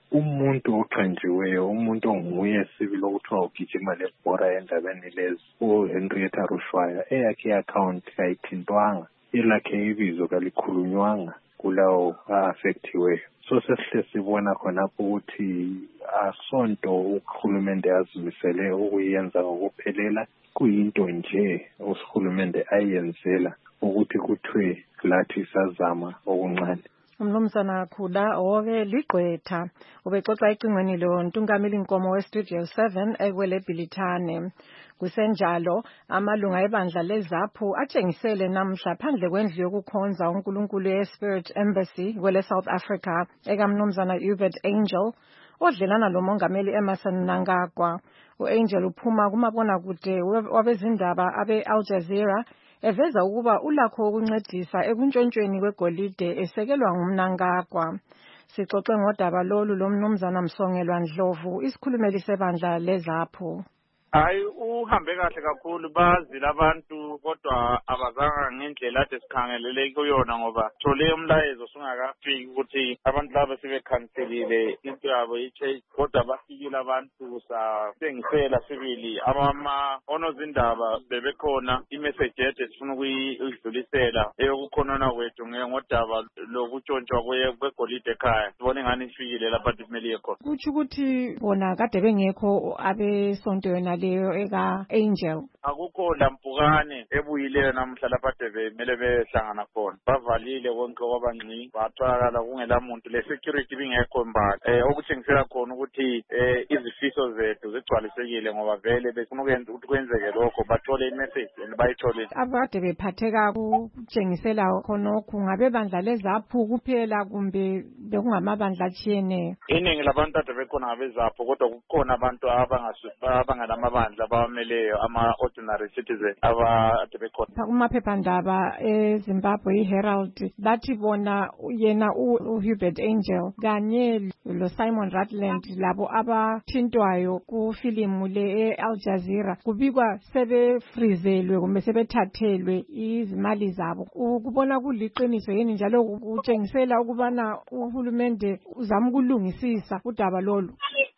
umuntu oqanjiweyo umuntu onguye sibili okuthiwa ugijima lebhora endabeni lezi uHenrietta Rushwaya eyakhe i-account kayithintwanga elakhe ibizo kalikhulunywanga kulawo a-affectiweyo. So sesihle sibona khonapho ukuthi asonto uhulumende azimisele ukuyenza ngokuphelela, kuyinto nje uhulumende ayenzela ukuthi kuthiwe lathi sazama okuncane. Umnumzana Khula oke ligqwetha ubexoxa icingweni lo Ntungameli Nkomo we-Studio seven ekwele Bhilithane. Kusenjalo amalunga ebandla lezaphu atshengisele namhla phandle kwendlu yokukhonza uNkulunkulu ye-Spirit Embassy kwele South Africa ekaMnumzana Hubert Angel odlelana lo Mongameli Emmerson Mnangagwa. U-Angel uphuma kumabonakude wabezindaba abe-Al Jazeera eveza ukuba ulakho ukuncedisa ekuntshontshweni kwegolide esekelwa nguMnangagwa. Sixoxe ngodaba lolu lo Mnumzana Msongelwa Ndlovu, isikhulumeli sebandla lezaphu. Hayi uhambe kahle kakhulu bazile abantu kodwa abazanga ngendlela ade sikhangelele kuyona ngoba thole umlayezo singakafiki ukuthi abantu laba sebekhanselile into yabo i-church kodwa bafikile abantu sasengisela sibili abama onozindaba bebekhona imessage yethu sifuna ukuyidlulisela eyokukhonona kwethu ngodaba lokutshontshwa kwegolide ekhaya sibone ngani ifikile lapha kumele khona. Kuthi ukuthi bona kade bengekho abesonto yona leyo eka Angel. Akukho lampukane ebuyileyo namhla lapha bemele behlangana khona. Bavalile konke kwabangci batholakala kungela muntu le security bingekho mbala. Eh okutshengisela khona ukuthi eh izifiso zethu zigcwalisekile ngoba vele befuna ukwenza ukuthi kwenzeke lokho bathole imessage bayithole. Abade bephatheka kutshengisela khonokho ngabe bandla lezaphu kuphela kumbe bekungamabandla atshiyeneyo. Iningi labantu ade bekhona ngabezaphu kodwa kukhona abantu abanganamabandla abameleyo ama ordinary citizen abade bekhona. Kumaphephandaba eZimbabwe iHerald bathi bona yena uHubert Angel kanye lo Simon Rutland labo abathintwayo kufilimu le eAl Jazeera kubikwa sebefrizelwe kumbe sebethathelwe izimali zabo. Ukubona kuliqiniso yini njalo kutshengisela ukubana uhulumende uzama ukulungisisa udaba lolu.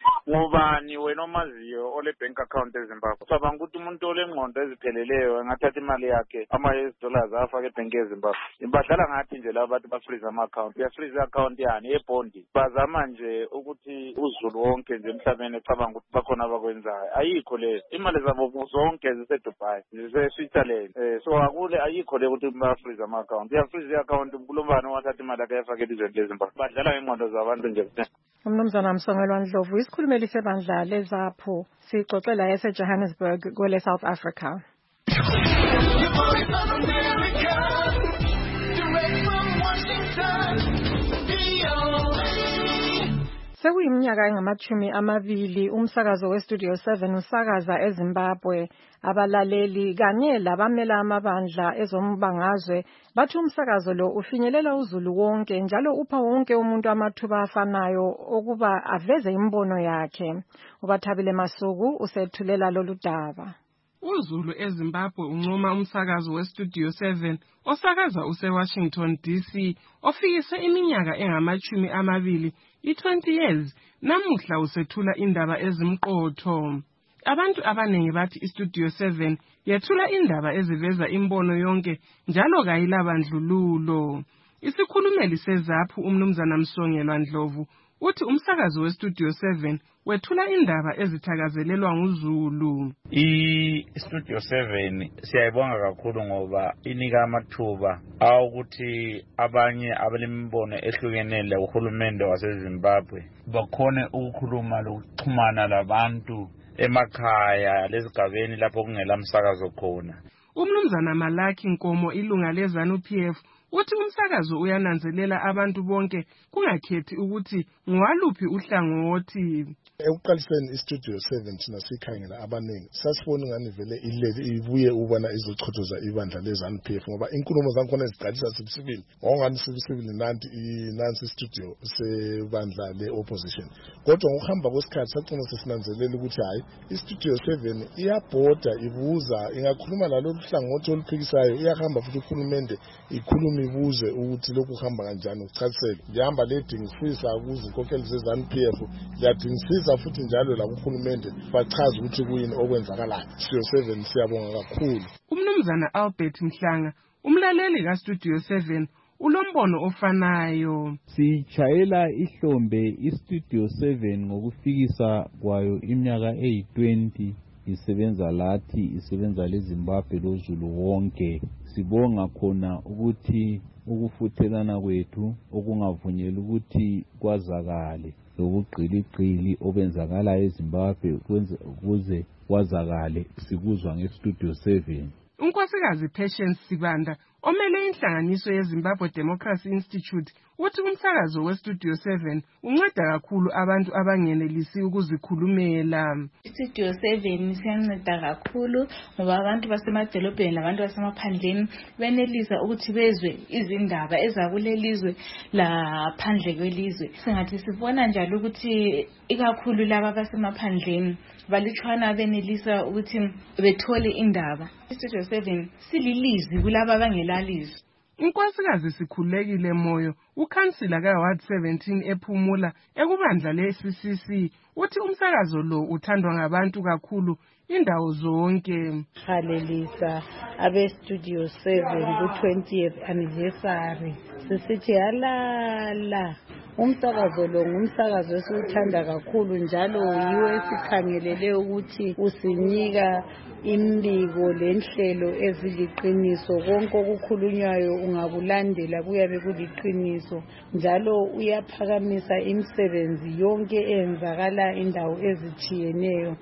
Ngubani wena omaziyo ole bank account eZimbabwe? Cabanga ukuthi umuntu olengqondo ezipheleleyo engathatha imali yakhe ama U S dollars afake ebank eZimbabwe. Ibadlala ngathi nje laba bantu bafreeze ama account. Ya freeze account yani ebondi. Bazama nje ukuthi uzulu wonke nje emhlabeni ecabanga ukuthi bakhona abakwenzayo. Ayikho le. Imali zabo zonke zise Dubai, zise Switzerland. Eh so akule ayikho le ukuthi ba freeze ama account. Ya freeze account unkulumbani wathatha imali yakhe yafake elizweni leZimbabwe. Badlala ngengqondo zabantu nje. Umnumzana Msongelwa Ndlovu, isikhulumeli sebandla lezaphu, sixoxela ese Johannesburg kwele South Africa. Sekuyiminyaka engamachumi amabili umsakazo weStudio seven usakaza eZimbabwe. Abalaleli kanye labamela amabandla ezombangazwe bathi umsakazo lo ufinyelela uzulu wonke njalo upha wonke umuntu amathuba afanayo okuba aveze imbono yakhe. Ubathabile Masuku usethulela lolu daba. UZulu eZimbabwe uncoma umsakazo weStudio seven osakaza useWashington D C ofikise iminyaka engamachumi amabili i-twenty years namuhla usethula indaba ezimqotho. Abantu abanengi bathi iStudio seven yethula indaba eziveza imbono yonke njalo kayilabandlululo. Isikhulumeli sezaphu uMnumzana Msongelwa Ndlovu uthi umsakazo weStudio seven wethula indaba ezithakazelelwa nguZulu. iStudio seven siyayibonga kakhulu ngoba inika amathuba awukuthi abanye abalembono ehlukenele uhulumende waseZimbabwe bakhone ukukhuluma lokuxhumana labantu emakhaya lezigabeni lapho kungela msakazo khona. uMnumzana Malaki Nkomo ilunga leZANU P F uthi umsakazo uyananzelela abantu bonke kungakhethi ukuthi ngwaluphi uhlangothi. Ekuqaliseni iStudio seven thina sikhangela abaningi sasifona ngani vele ileli ibuye ubona izochothoza ibandla leZANU P F ngoba inkulumo zankhona eziqalisa sibisibili ngongani sibisibili nanti inansi studio sebandla leopposition kodwa ngokuhamba kwesikhathi sacina sesinanzelela ukuthi hayi iStudio seven iyabhoda ibuza ingakhuluma lalolu hlangothi oluphikisayo iyahamba futhi uhulumende ikhuluma ungibuze ukuthi lokhu kuhamba kanjani uchathele ngihamba ledingisisa kuzinkokheli ze-ZANU P F ngiyadingisisa futhi njalo la kuhulumende bachaze ukuthi kuyini okwenzakalayo. Studio seven siyabonga kakhulu. Umnumzana Albert Mhlanga umlaleli kaStudio seven ulombono ofanayo. Sijayela ihlombe iStudio seven ngokufikisa kwayo iminyaka eyi twenty isebenza lathi isebenza leZimbabwe lozulu wonke. Sibonga khona ukuthi ukufuthelana kwethu okungavunyela ukuthi kwazakale lobuqiliqili obenzakala eZimbabwe ukuze kwazakale sikuzwa ngeStudio seven. Unkosikazi Patience Sibanda omele inhlanganiso yeZimbabwe Democracy Institute uthi umsakazo weStudio seven unceda kakhulu abantu abangenelisi ukuzikhulumela. iStudio seven siyanceda kakhulu ngoba abantu basemadolobheni labantu basemaphandleni benelisa ukuthi bezwe izindaba ezakulelizwe laphandle kwelizwe. Singathi sibona njalo ukuthi ikakhulu laba basemaphandleni balutshwana benelisa ukuthi bethole indaba. iStudio seven sililizwi kulaba abangelalizwi. Unkosikazi Sikhulekile Moyo ukhansila kaWard seventeen ephumula ekubandla le-C C C uthi umsakazo lo uthandwa ngabantu kakhulu indawo zonke. Halelisa abe-Studio seven ku-twentieth anniversary. Sisithi halala. Umsakazo lo ngumsakazo esiwuthanda kakhulu njalo yiwo esikhangelele ukuthi usinika imbiko lenhlelo eziliqiniso. Konke okukhulunywayo ungakulandela kuyabe kuliqiniso njalo uyaphakamisa imisebenzi yonke eyenzakala indawo ezitshiyeneyo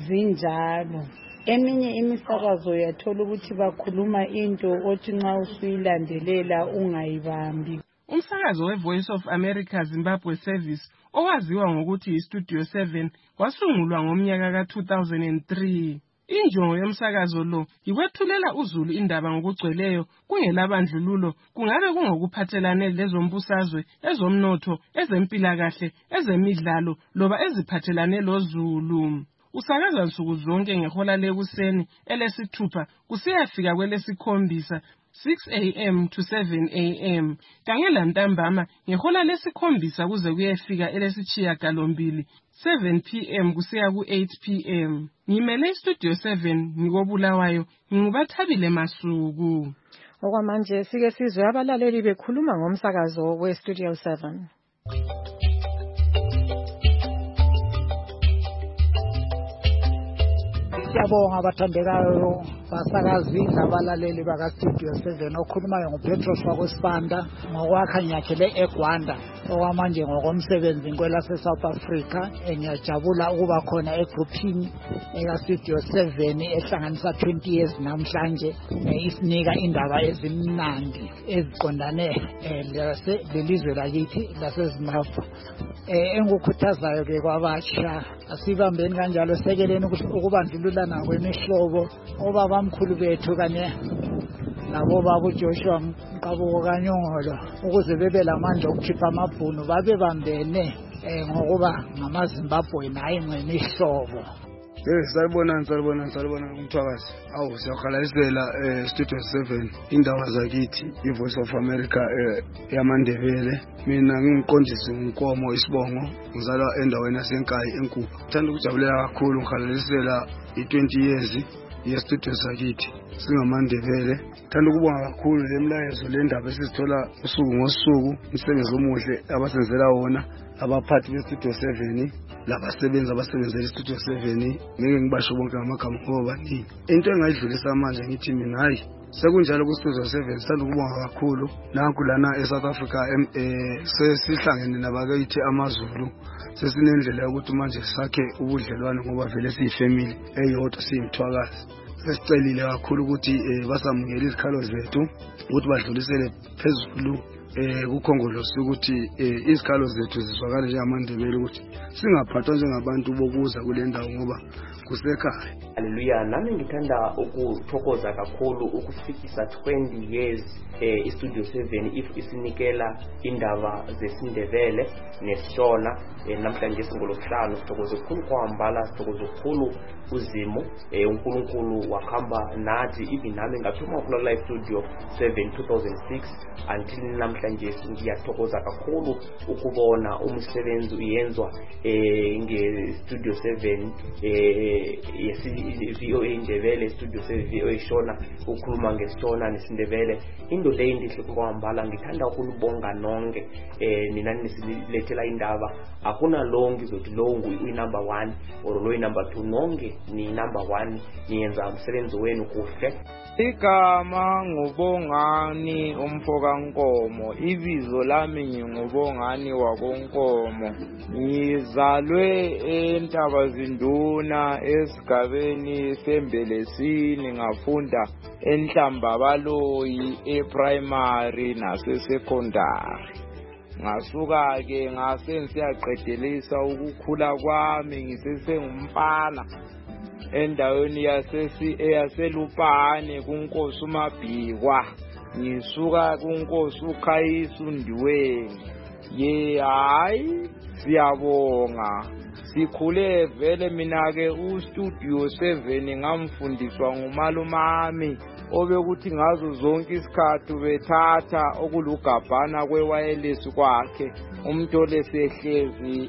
zinjalo. Eminye imisakazo yathola ukuthi bakhuluma into othi nxa usuyilandelela ungayibambi. Umsakazo weVoice of America Zimbabwe Service owaziwa ngokuthi iStudio seven wasungulwa ngomnyaka ka two thousand three. Injongo yomsakazo lo yikwethulela uzulu indaba ngokugcweleyo kungelabandlululo, kungabe kungokuphathelane lezombusazwe, ezomnotho, ezempilakahle, ezemidlalo loba eziphathelane lozulu. Usakaza nsuku zonke ngehola lekuseni elesithupha kusiyafika kwelesikhombisa six a m to seven a m kanye lantambama ngehola lesikhombisa kuze kuyefika elesitshiyagalombili seven p m kusiya ku eight p m Ngimele iStudio seven ngikobulawayo ngingubathabile Masuku. Okwamanje sike sizwe abalaleli bekhuluma ngomsakazo weStudio seven. Siyabonga abathandekayo basakazi labalaleli bakaStudio seven okhulumayo nguPetros wakwesibanda ngokwakha nyakhele eGwanda okwamanje ngokomsebenzi kwelase South Africa. Ngiyajabula ukuba khona egrouphini ekaStudio seven ehlanganisa twenty years namhlanje isinika indaba ezimnandi eziqondane lelizwe lakithi laseZimbabwe. Engukhuthazayo ke kwabasha asibambeni kanjalo sekeleni ukubandlululana kwemihlobo obaba mkhulu bethu kanye labo baba uJoshua Mqabuko kaNyongolo ukuze bebe lamandla okukhipha amabhunu babe bambene ngokuba ngamaZimbabwe naye ngemihlobo. Eh salibona salibona salibona umthwakazi. Awu siyakhalalisela eStudio seven indaba zakithi iVoice of America yamandebele. Mina ngiqondisi unkomo isibongo ngizalwa endaweni yasenkayi enkulu. Ngithanda ukujabulela kakhulu ngikhalalisela i-twenty years yeStudio zakithi singamandebele. Ngithanda ukubonga kakhulu lemlayezo lendaba esizithola usuku ngosuku umsebenzi omuhle abasenzela wona abaphathi beStudio seven labasebenzi abasebenzela iStudio seven. Ngeke ngibasho bonke amagama ngoba baningi. Into engayidlulisa manje ngithi mina hayi sekunjalo kuStudio seven sithanda ukubonga kakhulu nanku lana eSouth Africa sesihlangene nabakithi amaZulu sesinendlela yokuthi manje sakhe ubudlelwane ngoba vele siyifamily eyodwa siyimthwakazi. Sesicelile kakhulu ukuthi basamukele izikhalo zethu ukuthi badlulisele phezulu eh kukhongolose ukuthi izikhalo zethu zizwakale njengamandebele ukuthi singaphathwa njengabantu bokuza kule ndawo ngoba kusekhaya. Haleluya. Nami ngithanda ukuthokoza kakhulu ukufikisa twenty years eh iStudio seven if isinikela indaba zesindebele nesishona eh, namhlanje singolosihlanu sithokoze kukhulu kwambala sithokoze kukhulu uzimo eh uNkulunkulu wakhamba nathi even nami ngathuma ku live studio seven two thousand six until namhlanje ngiyathokoza kakhulu ukubona umsebenzi uyenzwa eh ngeStudio seven eh yesi V O A Ndebele Studio seven V O A Shona ukhuluma ngesishona nesindebele into le ndihle kwambala ngithanda ukulibonga nonke eh nina nisilethela indaba akuna lonke zothi lo uyi number one or lo number two nonke ni number one niyenza umsebenzi wenu kuhle. Igama ngubongani umfoka Nkomo, ibizo lami ngingubongani wakonkomo. Ngizalwe eNtabazinduna esigabeni seMbelesini, ngafunda eNhlambabaloyi ePrimary nase secondary. Ngasuka ke ngase ngisiyaqedelisa ukukhula kwami ngisesengumfana endaweni yasesi eyaselupane kuNkosi uMabhikwa. Ngisuka kuNkosi uKhayisu Ndiweni. Ye hayi siyabonga sikhule vele mina ke uStudio seven ngamfundiswa ngumalumami obekuthi ngazo zonke isikhathi bethatha okulugabhana kwewayelesi kwakhe umntole sehlezi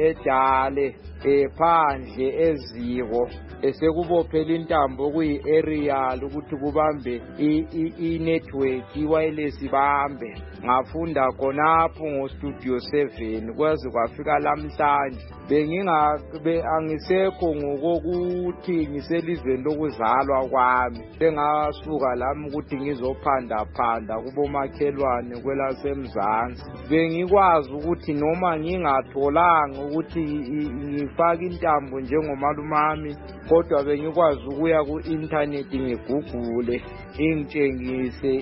edale ephandle eziko esekubophela intambo kuyi aerial ukuthi kubambe i network iwayelesi bambe. Ngafunda khonapho ngoStudio seven kwaze kwafika lamhlanje bengingabe angisekho ngokuthi ngiselizweni lokuzalwa kwami. Bengasuka lami ukuthi ngizophanda phanda kubomakhelwane kwelasemzansi. Bengikwazi ukuthi noma ngingatholanga ukuthi ngifake intambo njengomalumami kodwa bengikwazi ukuya ku internet ngigugule ingitshengise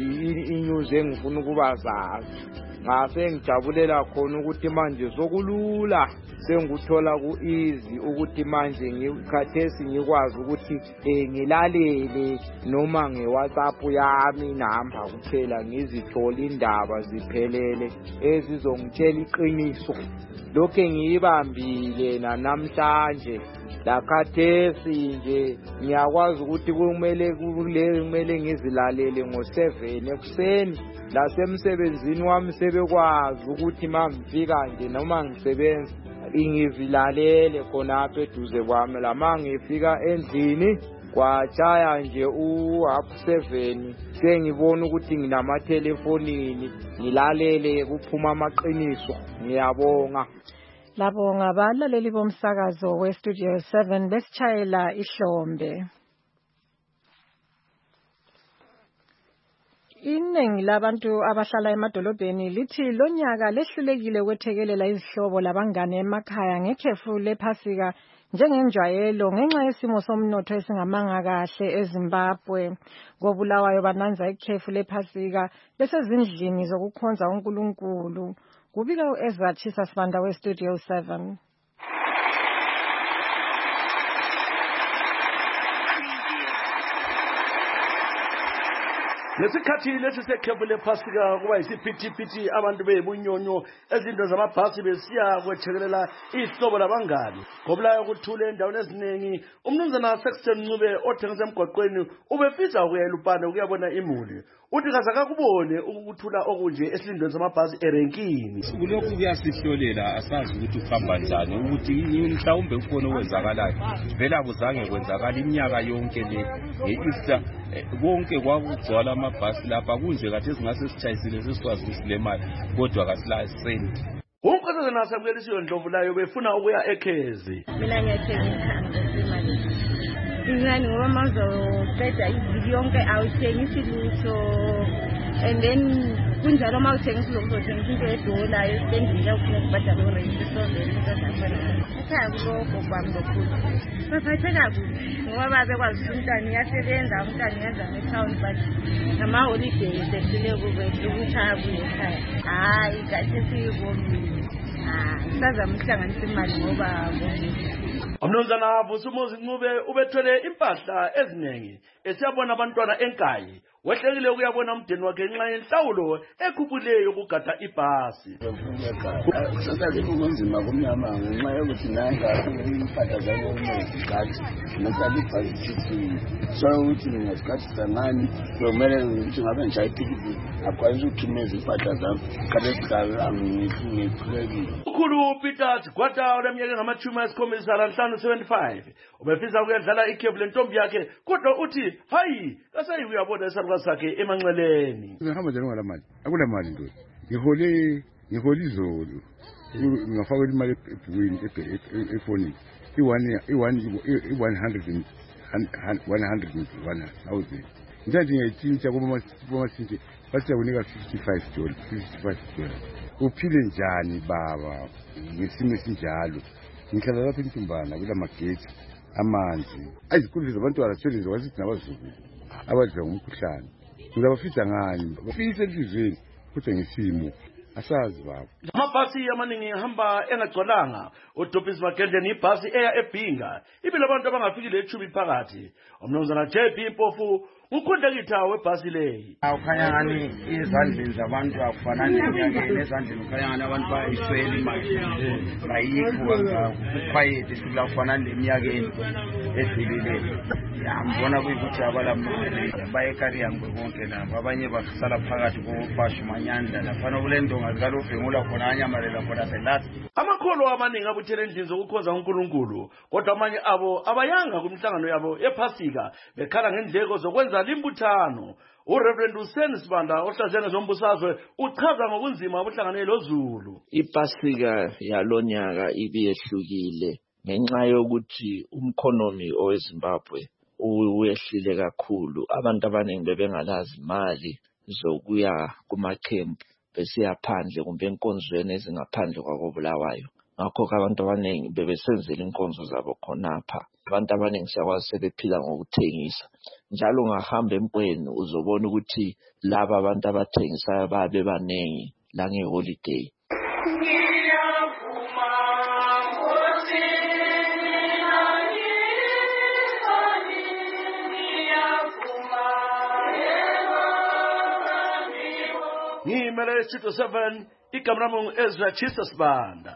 inews engifuna ukuba zazi. Ngase ngijabulela khona ukuthi manje sokulula senguthola ku-easy ukuthi manje ngikhathesi ngikwazi ukuthi ngilalele noma nge-WhatsApp yami namba kuphela ngizithole indaba ziphelele ezizongitshela iqiniso. Lokho ngiyibambile namhlanje lakhathesi nje ngiyakwazi ukuthi kumele kule kumele ngizilalele ngo seven ekuseni lasemsebenzini wami sebekwazi ukuthi mangifika nje noma ngisebenza ingizilalele khonapha eduze kwami. Lama ngifika endlini kwatshaya nje u half seven sengibona ukuthi nginamathelefonini ngilalele kuphuma amaqiniso. Ngiyabonga. Labo ngabalaleli bomsakazo weStudio seven besitshayela ihlombe. Iningi labantu abahlala emadolobheni lithi lonyaka lehlulekile ukwethekelela izihlobo labangane emakhaya ngekhefu lephasika njengenjwayelo ngenxa yesimo somnotho esingamanga kahle eZimbabwe. Kobulawayo bananza ikhefu lephasika besezindlini zokukhonza uNkulunkulu. Kubika uEzra Chisa Sibanda weStudio seven. Lesikhathi lesi sekhefu lephasika kuba yisiphithiphithi abantu bebunyonyo ezinto zamabhasi besiya kwethekelela ihlobo labangani. Ngobulayo kuthule endaweni eziningi umnumzana Sexton Ncube othengisa emgwaqweni ubefisa ukuya eLupane ukuyabona imuli. Uthi kaza kubone ukuthula okunje esilindweni zamabhasi erenkini. Kulokhu kuyasihlolela asazi ukuthi uhamba njani ukuthi mhlawumbe ufone okwenzakalayo. Vela kuzange kwenzakala iminyaka yonke le ngeEaster konke kwakugcwala amabhasi lapha kunje kathi singase sichayisile sesikwazi ukuthi le mali kodwa kasila send. Unkosazana nasamukeliso Ndlovulayo befuna ukuya eKhezi. Mina ngiyathengisa imali. Ingani ngoba mawuzoqeda iviki yonke awuthengisi lutho and then kunjalo mawuthengisa lokho uzothengisa into edolayo endlela ufuna ukubhadala urent so vele ekhaya kuloko kwami lokhulu baphathe kabi ngoba babekwazi umntwana iyasebenza umntwana iyenza nge-town but nama-holiday sehlile kube ukuthi abuye ekhaya hayi kahle siyibongile hayi sazamhlanganisa imali ngoba bomile. Umnumzana Vusumuzi Ncube ubethwele impahla eziningi esiyabona abantwana enkayi wehlekile ukuyabona umdeni wakhe ngenxa yenhlawulo ekhuphuleyo yokugada ibhasi. Kusasaze kunzima kumnyama ngenxa yokuthi nanga impahla zayo ngezikhathi nasali ibhasi sithi so ukuthi ngesikhathi ngani kumele ukuthi ngabe nje itikiti akwazi ukuthumeza impahla zami kade sigala ngiphulekile. Ukhulu Peter Gwata oleminyaka engamachumi ayisikhombisa lanhlanu seventy-five ubefisa ukuyadlala ikhefu lentombi yakhe kodwa uthi hayi kasayi uyabona isalukazi sakhe emanxeleni. Ngihamba njalo ngalamali akula mali nto ngihole ngihole izolo ngafaka imali ebhukwini efonini i-one i-one hundred one hundred one thousand ngithi ngiyayitshintsha kumasintshe basiya kunika fifty-five dollars fifty-five dollars. Uphile njani baba ngesimo esinjalo ngihlala lapha eNtumbana kula magethi amanzi ayizikulu zabantwana sisebenza wasithi nabazukulu abadla ngumkhuhlane ngizabafisa ngani bafisa elizweni futhi ngesimo asazi baba. Amabhasi amaningi ahamba engagcwalanga uDobis Magende ibhasi eya eBhinga ibile abantu abangafikile eChubi phakathi. Umnumzana J P Mpofu ukhondakitha webhasi leyi. Awukhanya ngani izandleni zabantu akufanani neminyakeni ezandleni ukhanya ngani abantu bayishwela imali bayikho quiet sibula kufanani neminyakeni edlulile. Ngibona kuyikuthi abalamali bayekariya ngobonke nabo abanye basala phakathi kobashu manyanda lafana kulendonga zikalofengula khona anyamalela khona selati. Amakholo amaningi abuthele endlini zokukhonza uNkulunkulu kodwa amanye abo abayanga kumhlangano yabo ephasika bekhala ngendleko zokwenza limbuthano. uReverend Hussein Sibanda ohlazene zombusazwe uchaza ngokunzima obuhlanganele loZulu. Ipasika yalonyaka ibiyehlukile ngenxa yokuthi umkhonomi oweZimbabwe uyehlile kakhulu. Abantu abaningi bebengalazi imali zokuya kumaqembu besiya phandle kumbe enkonzweni ezingaphandle kwakoBulawayo. Ngakho ke abantu abaningi bebesenzela inkonzo zabo khonapha. Abantu abaningi siyakwazi sebephila ngokuthengisa. Njalo ngahamba empweni uzobona ukuthi laba abantu abathengisayo babe banengi la ngeholiday. Ngimele Studio seven ikameraman Ezra Chisa Sibanda.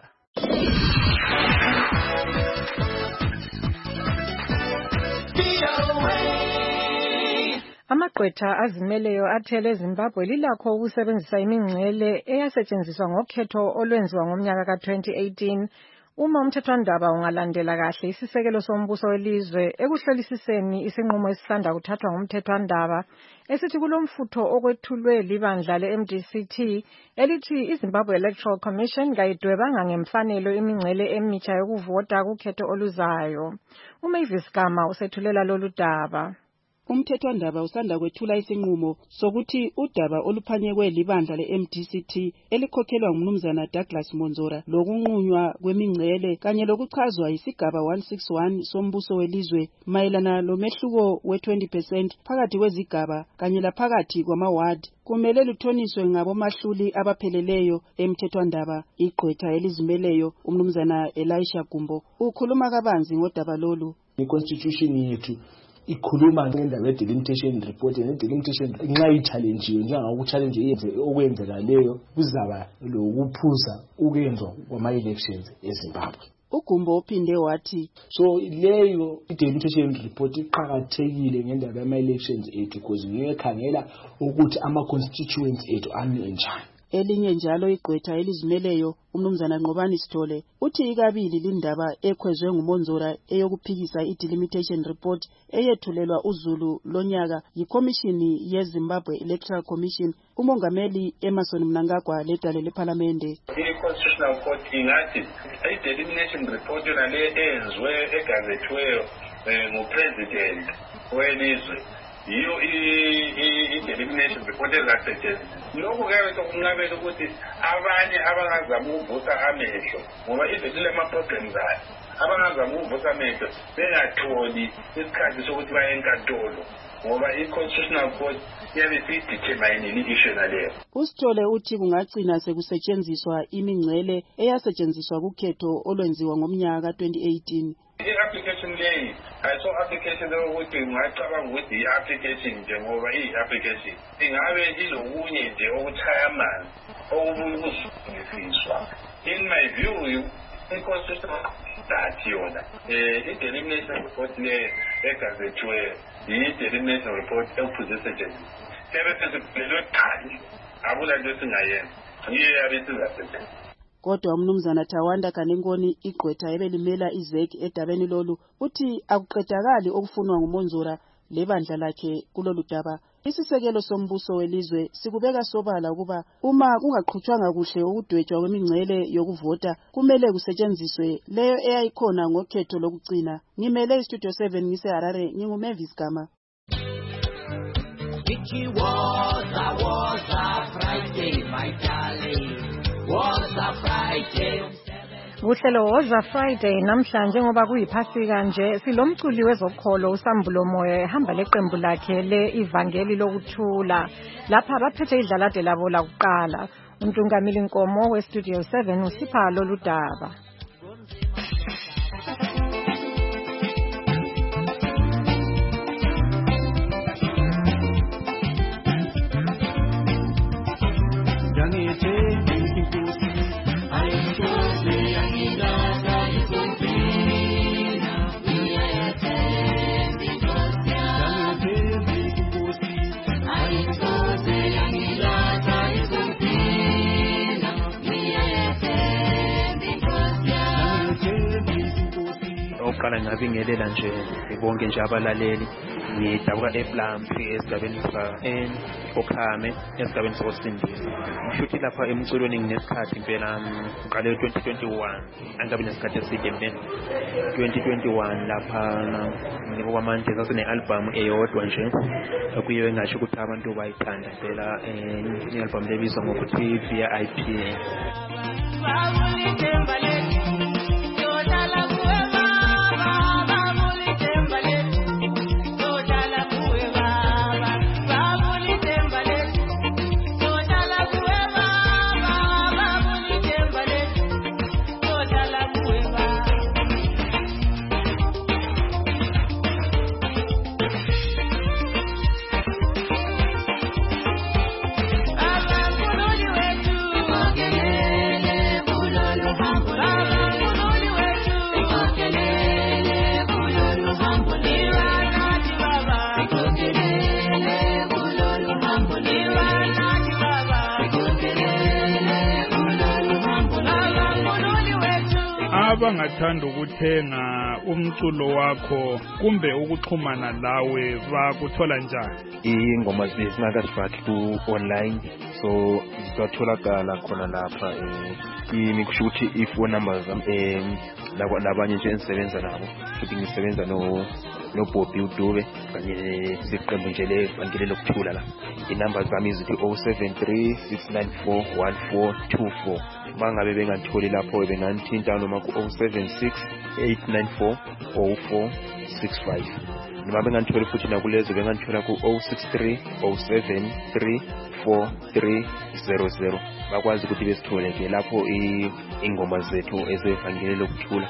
Amagqwetha azimeleyo athele eZimbabwe lilakho ukusebenzisa imingcele eyasetshenziswa ngokhetho olwenziwa ngomnyaka ka twenty eighteen. Uma umthethwandaba ungalandela kahle isisekelo sombuso welizwe ekuhlolisiseni isinqumo esisanda kuthathwa ngumthethwandaba esithi kulomfutho okwethulwe libandla le-M D C T elithi iZimbabwe Electoral Commission kayidwebanga ngemfanelo imingcele emitsha yokuvota kukhetho oluzayo. uMavis Gama usethulela lolu daba. Umthethwandaba usanda kwethula isinqumo sokuthi udaba oluphanyekwe libandla le-M D C T elikhokhelwa ngumnumzana Douglas Monzora lokunqunywa kwemingcele kanye lokuchazwa isigaba one sixty-one sombuso welizwe mayelana lomehluko we twenty percent phakathi kwezigaba kanye laphakathi kwamawadi kumele luthoniswe ngabomahluli abapheleleyo emthethwandaba. Igqwetha elizimeleyo umnumzana Elisha Gumbo ukhuluma kabanzi ngodaba lolu. I-constitution yethu ikhuluma ngendaba ye-delimitation report ne-delimitation nxa i-challenge njengokuchallenge yenze okwenzeka leyo kuzaba lokuphuza ukwenziwa kwama-elections eZimbabwe. uGumbo uphinde wathi so leyo i-delimitation report iqhakathekile ngendaba yama-elections ethu because ngiyekhangela ukuthi ama-constituents ethu ami enjani. Elinye njalo igqwetha elizimeleyo umnumzana Nqobani Sithole uthi ikabili lindaba ekhwezwe nguMonzora eyokuphikisa i-delimitation report eyethulelwa uZulu lonyaka yikomishini yeZimbabwe Electoral Commission. Umongameli Emerson Mnangagwa ledale leParlamente i-Constitutional Court ingathi i-delimitation report yona le enzwe egazethweyo ngupresident welizwe yiyo i-delimitation report ezasetshenziswa. Lokhu ke sokunqabela ukuthi abanye abangazama ukuvusa amehlo ngoba izethu lema-programs ayo abangazama ukuvota bengatholi isikhathi sokuthi baye enkantolo ngoba i-constitutional court iyabe isiyidetermine i-issue naleyo. Usithole uthi kungagcina sekusetshenziswa imingcele eyasetshenziswa kukhetho olwenziwa ngomnyaka twenty eighteen. I-application leyi ayiso application lokuthi ungacabanga ukuthi i-application nje ngoba iyi-application ingabe ilokunye nje okuchaya amanzi okubuye ukuzungisiswa. In my view, i-constitutional that yona um i-delimination report le egazethiweyo yi-delimination report ekufuze isetshenziswe. Siyabe sesiphelelwe qali akula nto esingayenza yiyo yabe sizasetshenziswa. Kodwa umnumzana Thawanda Kanengoni igqwetha ebelimela izek edabeni lolu uthi akuqedakali okufunwa nguMonzora lebandla lakhe kulolu daba. Isisekelo sombuso welizwe sikubeka sobala ukuba uma kungaqhutshwanga kuhle ukudwetshwa kwemingcele yokuvota kumele kusetshenziswe leyo eyayikhona ngokhetho lokugcina. Ngimele iStudio seven ngise Harare nginguMavis Gama. It was a was a Friday, my darling. Was a Friday. Uhlelo Woza Friday namhlanje ngoba kuyiphasika nje silomculi wezokholo uSambulo Moyo ehamba leqembu lakhe le ivangeli lokuthula lapha baphethe idlalade labo la kuqala. Untungamili Nkomo weStudio seven usipha lolu daba. Oqala ngabingelela nje bonke nje abalaleli ngidabuka ePlampi esigabeni sika Okhame esigabeni sokosindisa. Ngishuthi lapha emculweni nginesikhathi impela ngiqale twenty twenty-one angabe nesikhathi eside impela twenty twenty-one lapha ngikuba manje sasine album eyodwa nje okuyiwe ngasho ukuthi abantu bayithanda impela i-album lebizwa ngokuthi V I P. Abangathanda ukuthenga umculo wakho kumbe ukuxhumana lawe bakuthola njani? Ingoma zisingakazifaki ku online so zizatholakala khona lapha kimi kusho ukuthi ifone numbers eh labanye nje engisebenza nabo futhi ngisebenza no no Bobby Udube kanye siqembu nje le vangeli lokuthula la. Inumber zami izithi oh seven three six nine four one four two four. Mangabe bengatholi lapho benganthinta noma ku oh seven six eight nine four oh four six five. Noma bengatholi futhi nakulezo benganthola ku oh six three oh seven three four three zero zero. Bakwazi ukuthi besithole ke lapho ingoma zethu ezevangeli lokuthula.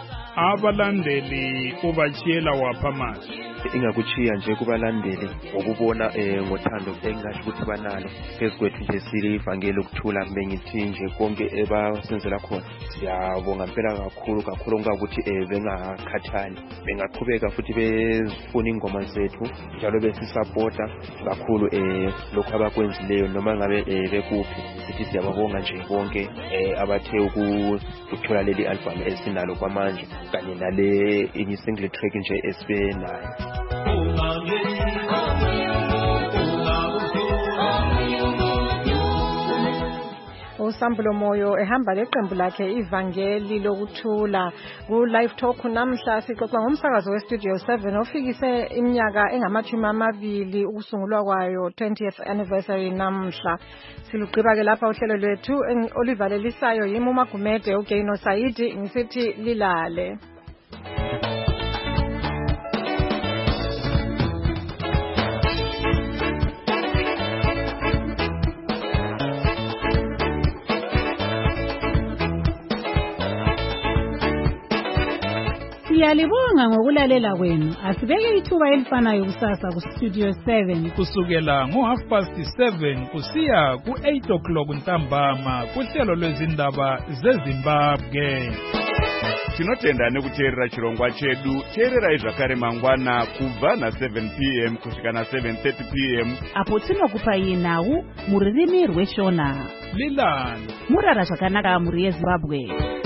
Abalandeli ubachiyela wapha manje ingakuchiya nje kubalandeli ngokubona ngothando engasho ukuthi banalo phezukwethu nje sili ivangeli ukuthula bengithi nje konke ebasenzela khona siyabonga impela kakhulu kakhulu ngokuthi bengakhathali bengaqhubeka futhi bezifuna ingoma zethu njalo besisupporta kakhulu lokho abakwenzileyo noma ngabe bekuphi sithi siyababonga nje bonke abathe ukuthola leli album esinalo kwamanje kanye nale inyi single track nje esibe nayo. uSambulo Moyo ehamba leqembu lakhe ivangeli lokuthula ku live talk namhla sixoxa ngomsakazo weStudio seven ofikise iminyaka engamachumi amabili ukusungulwa kwayo twentieth anniversary namhla. Siluqiba ke lapha uhlelo lwethu olivalelisayo yimi uMagumede uGaino Saidi ngisithi lilale. Siyalibonga ngokulalela kwenu. Asibeke ithuba elifanayo kusasa ku Studio seven kusukela ngo half past seven kusiya ku eight o'clock ntambama kuhlelo lwezindaba zeZimbabwe. Tinotenda nekuteerera chirongwa chedu. Teererai zvakare mangwana kubva na seven p m kusvika na seven thirty p m apo tinokupai nhau mururimi rweshona. Lilani murara zvakanaka muri yeZimbabwe.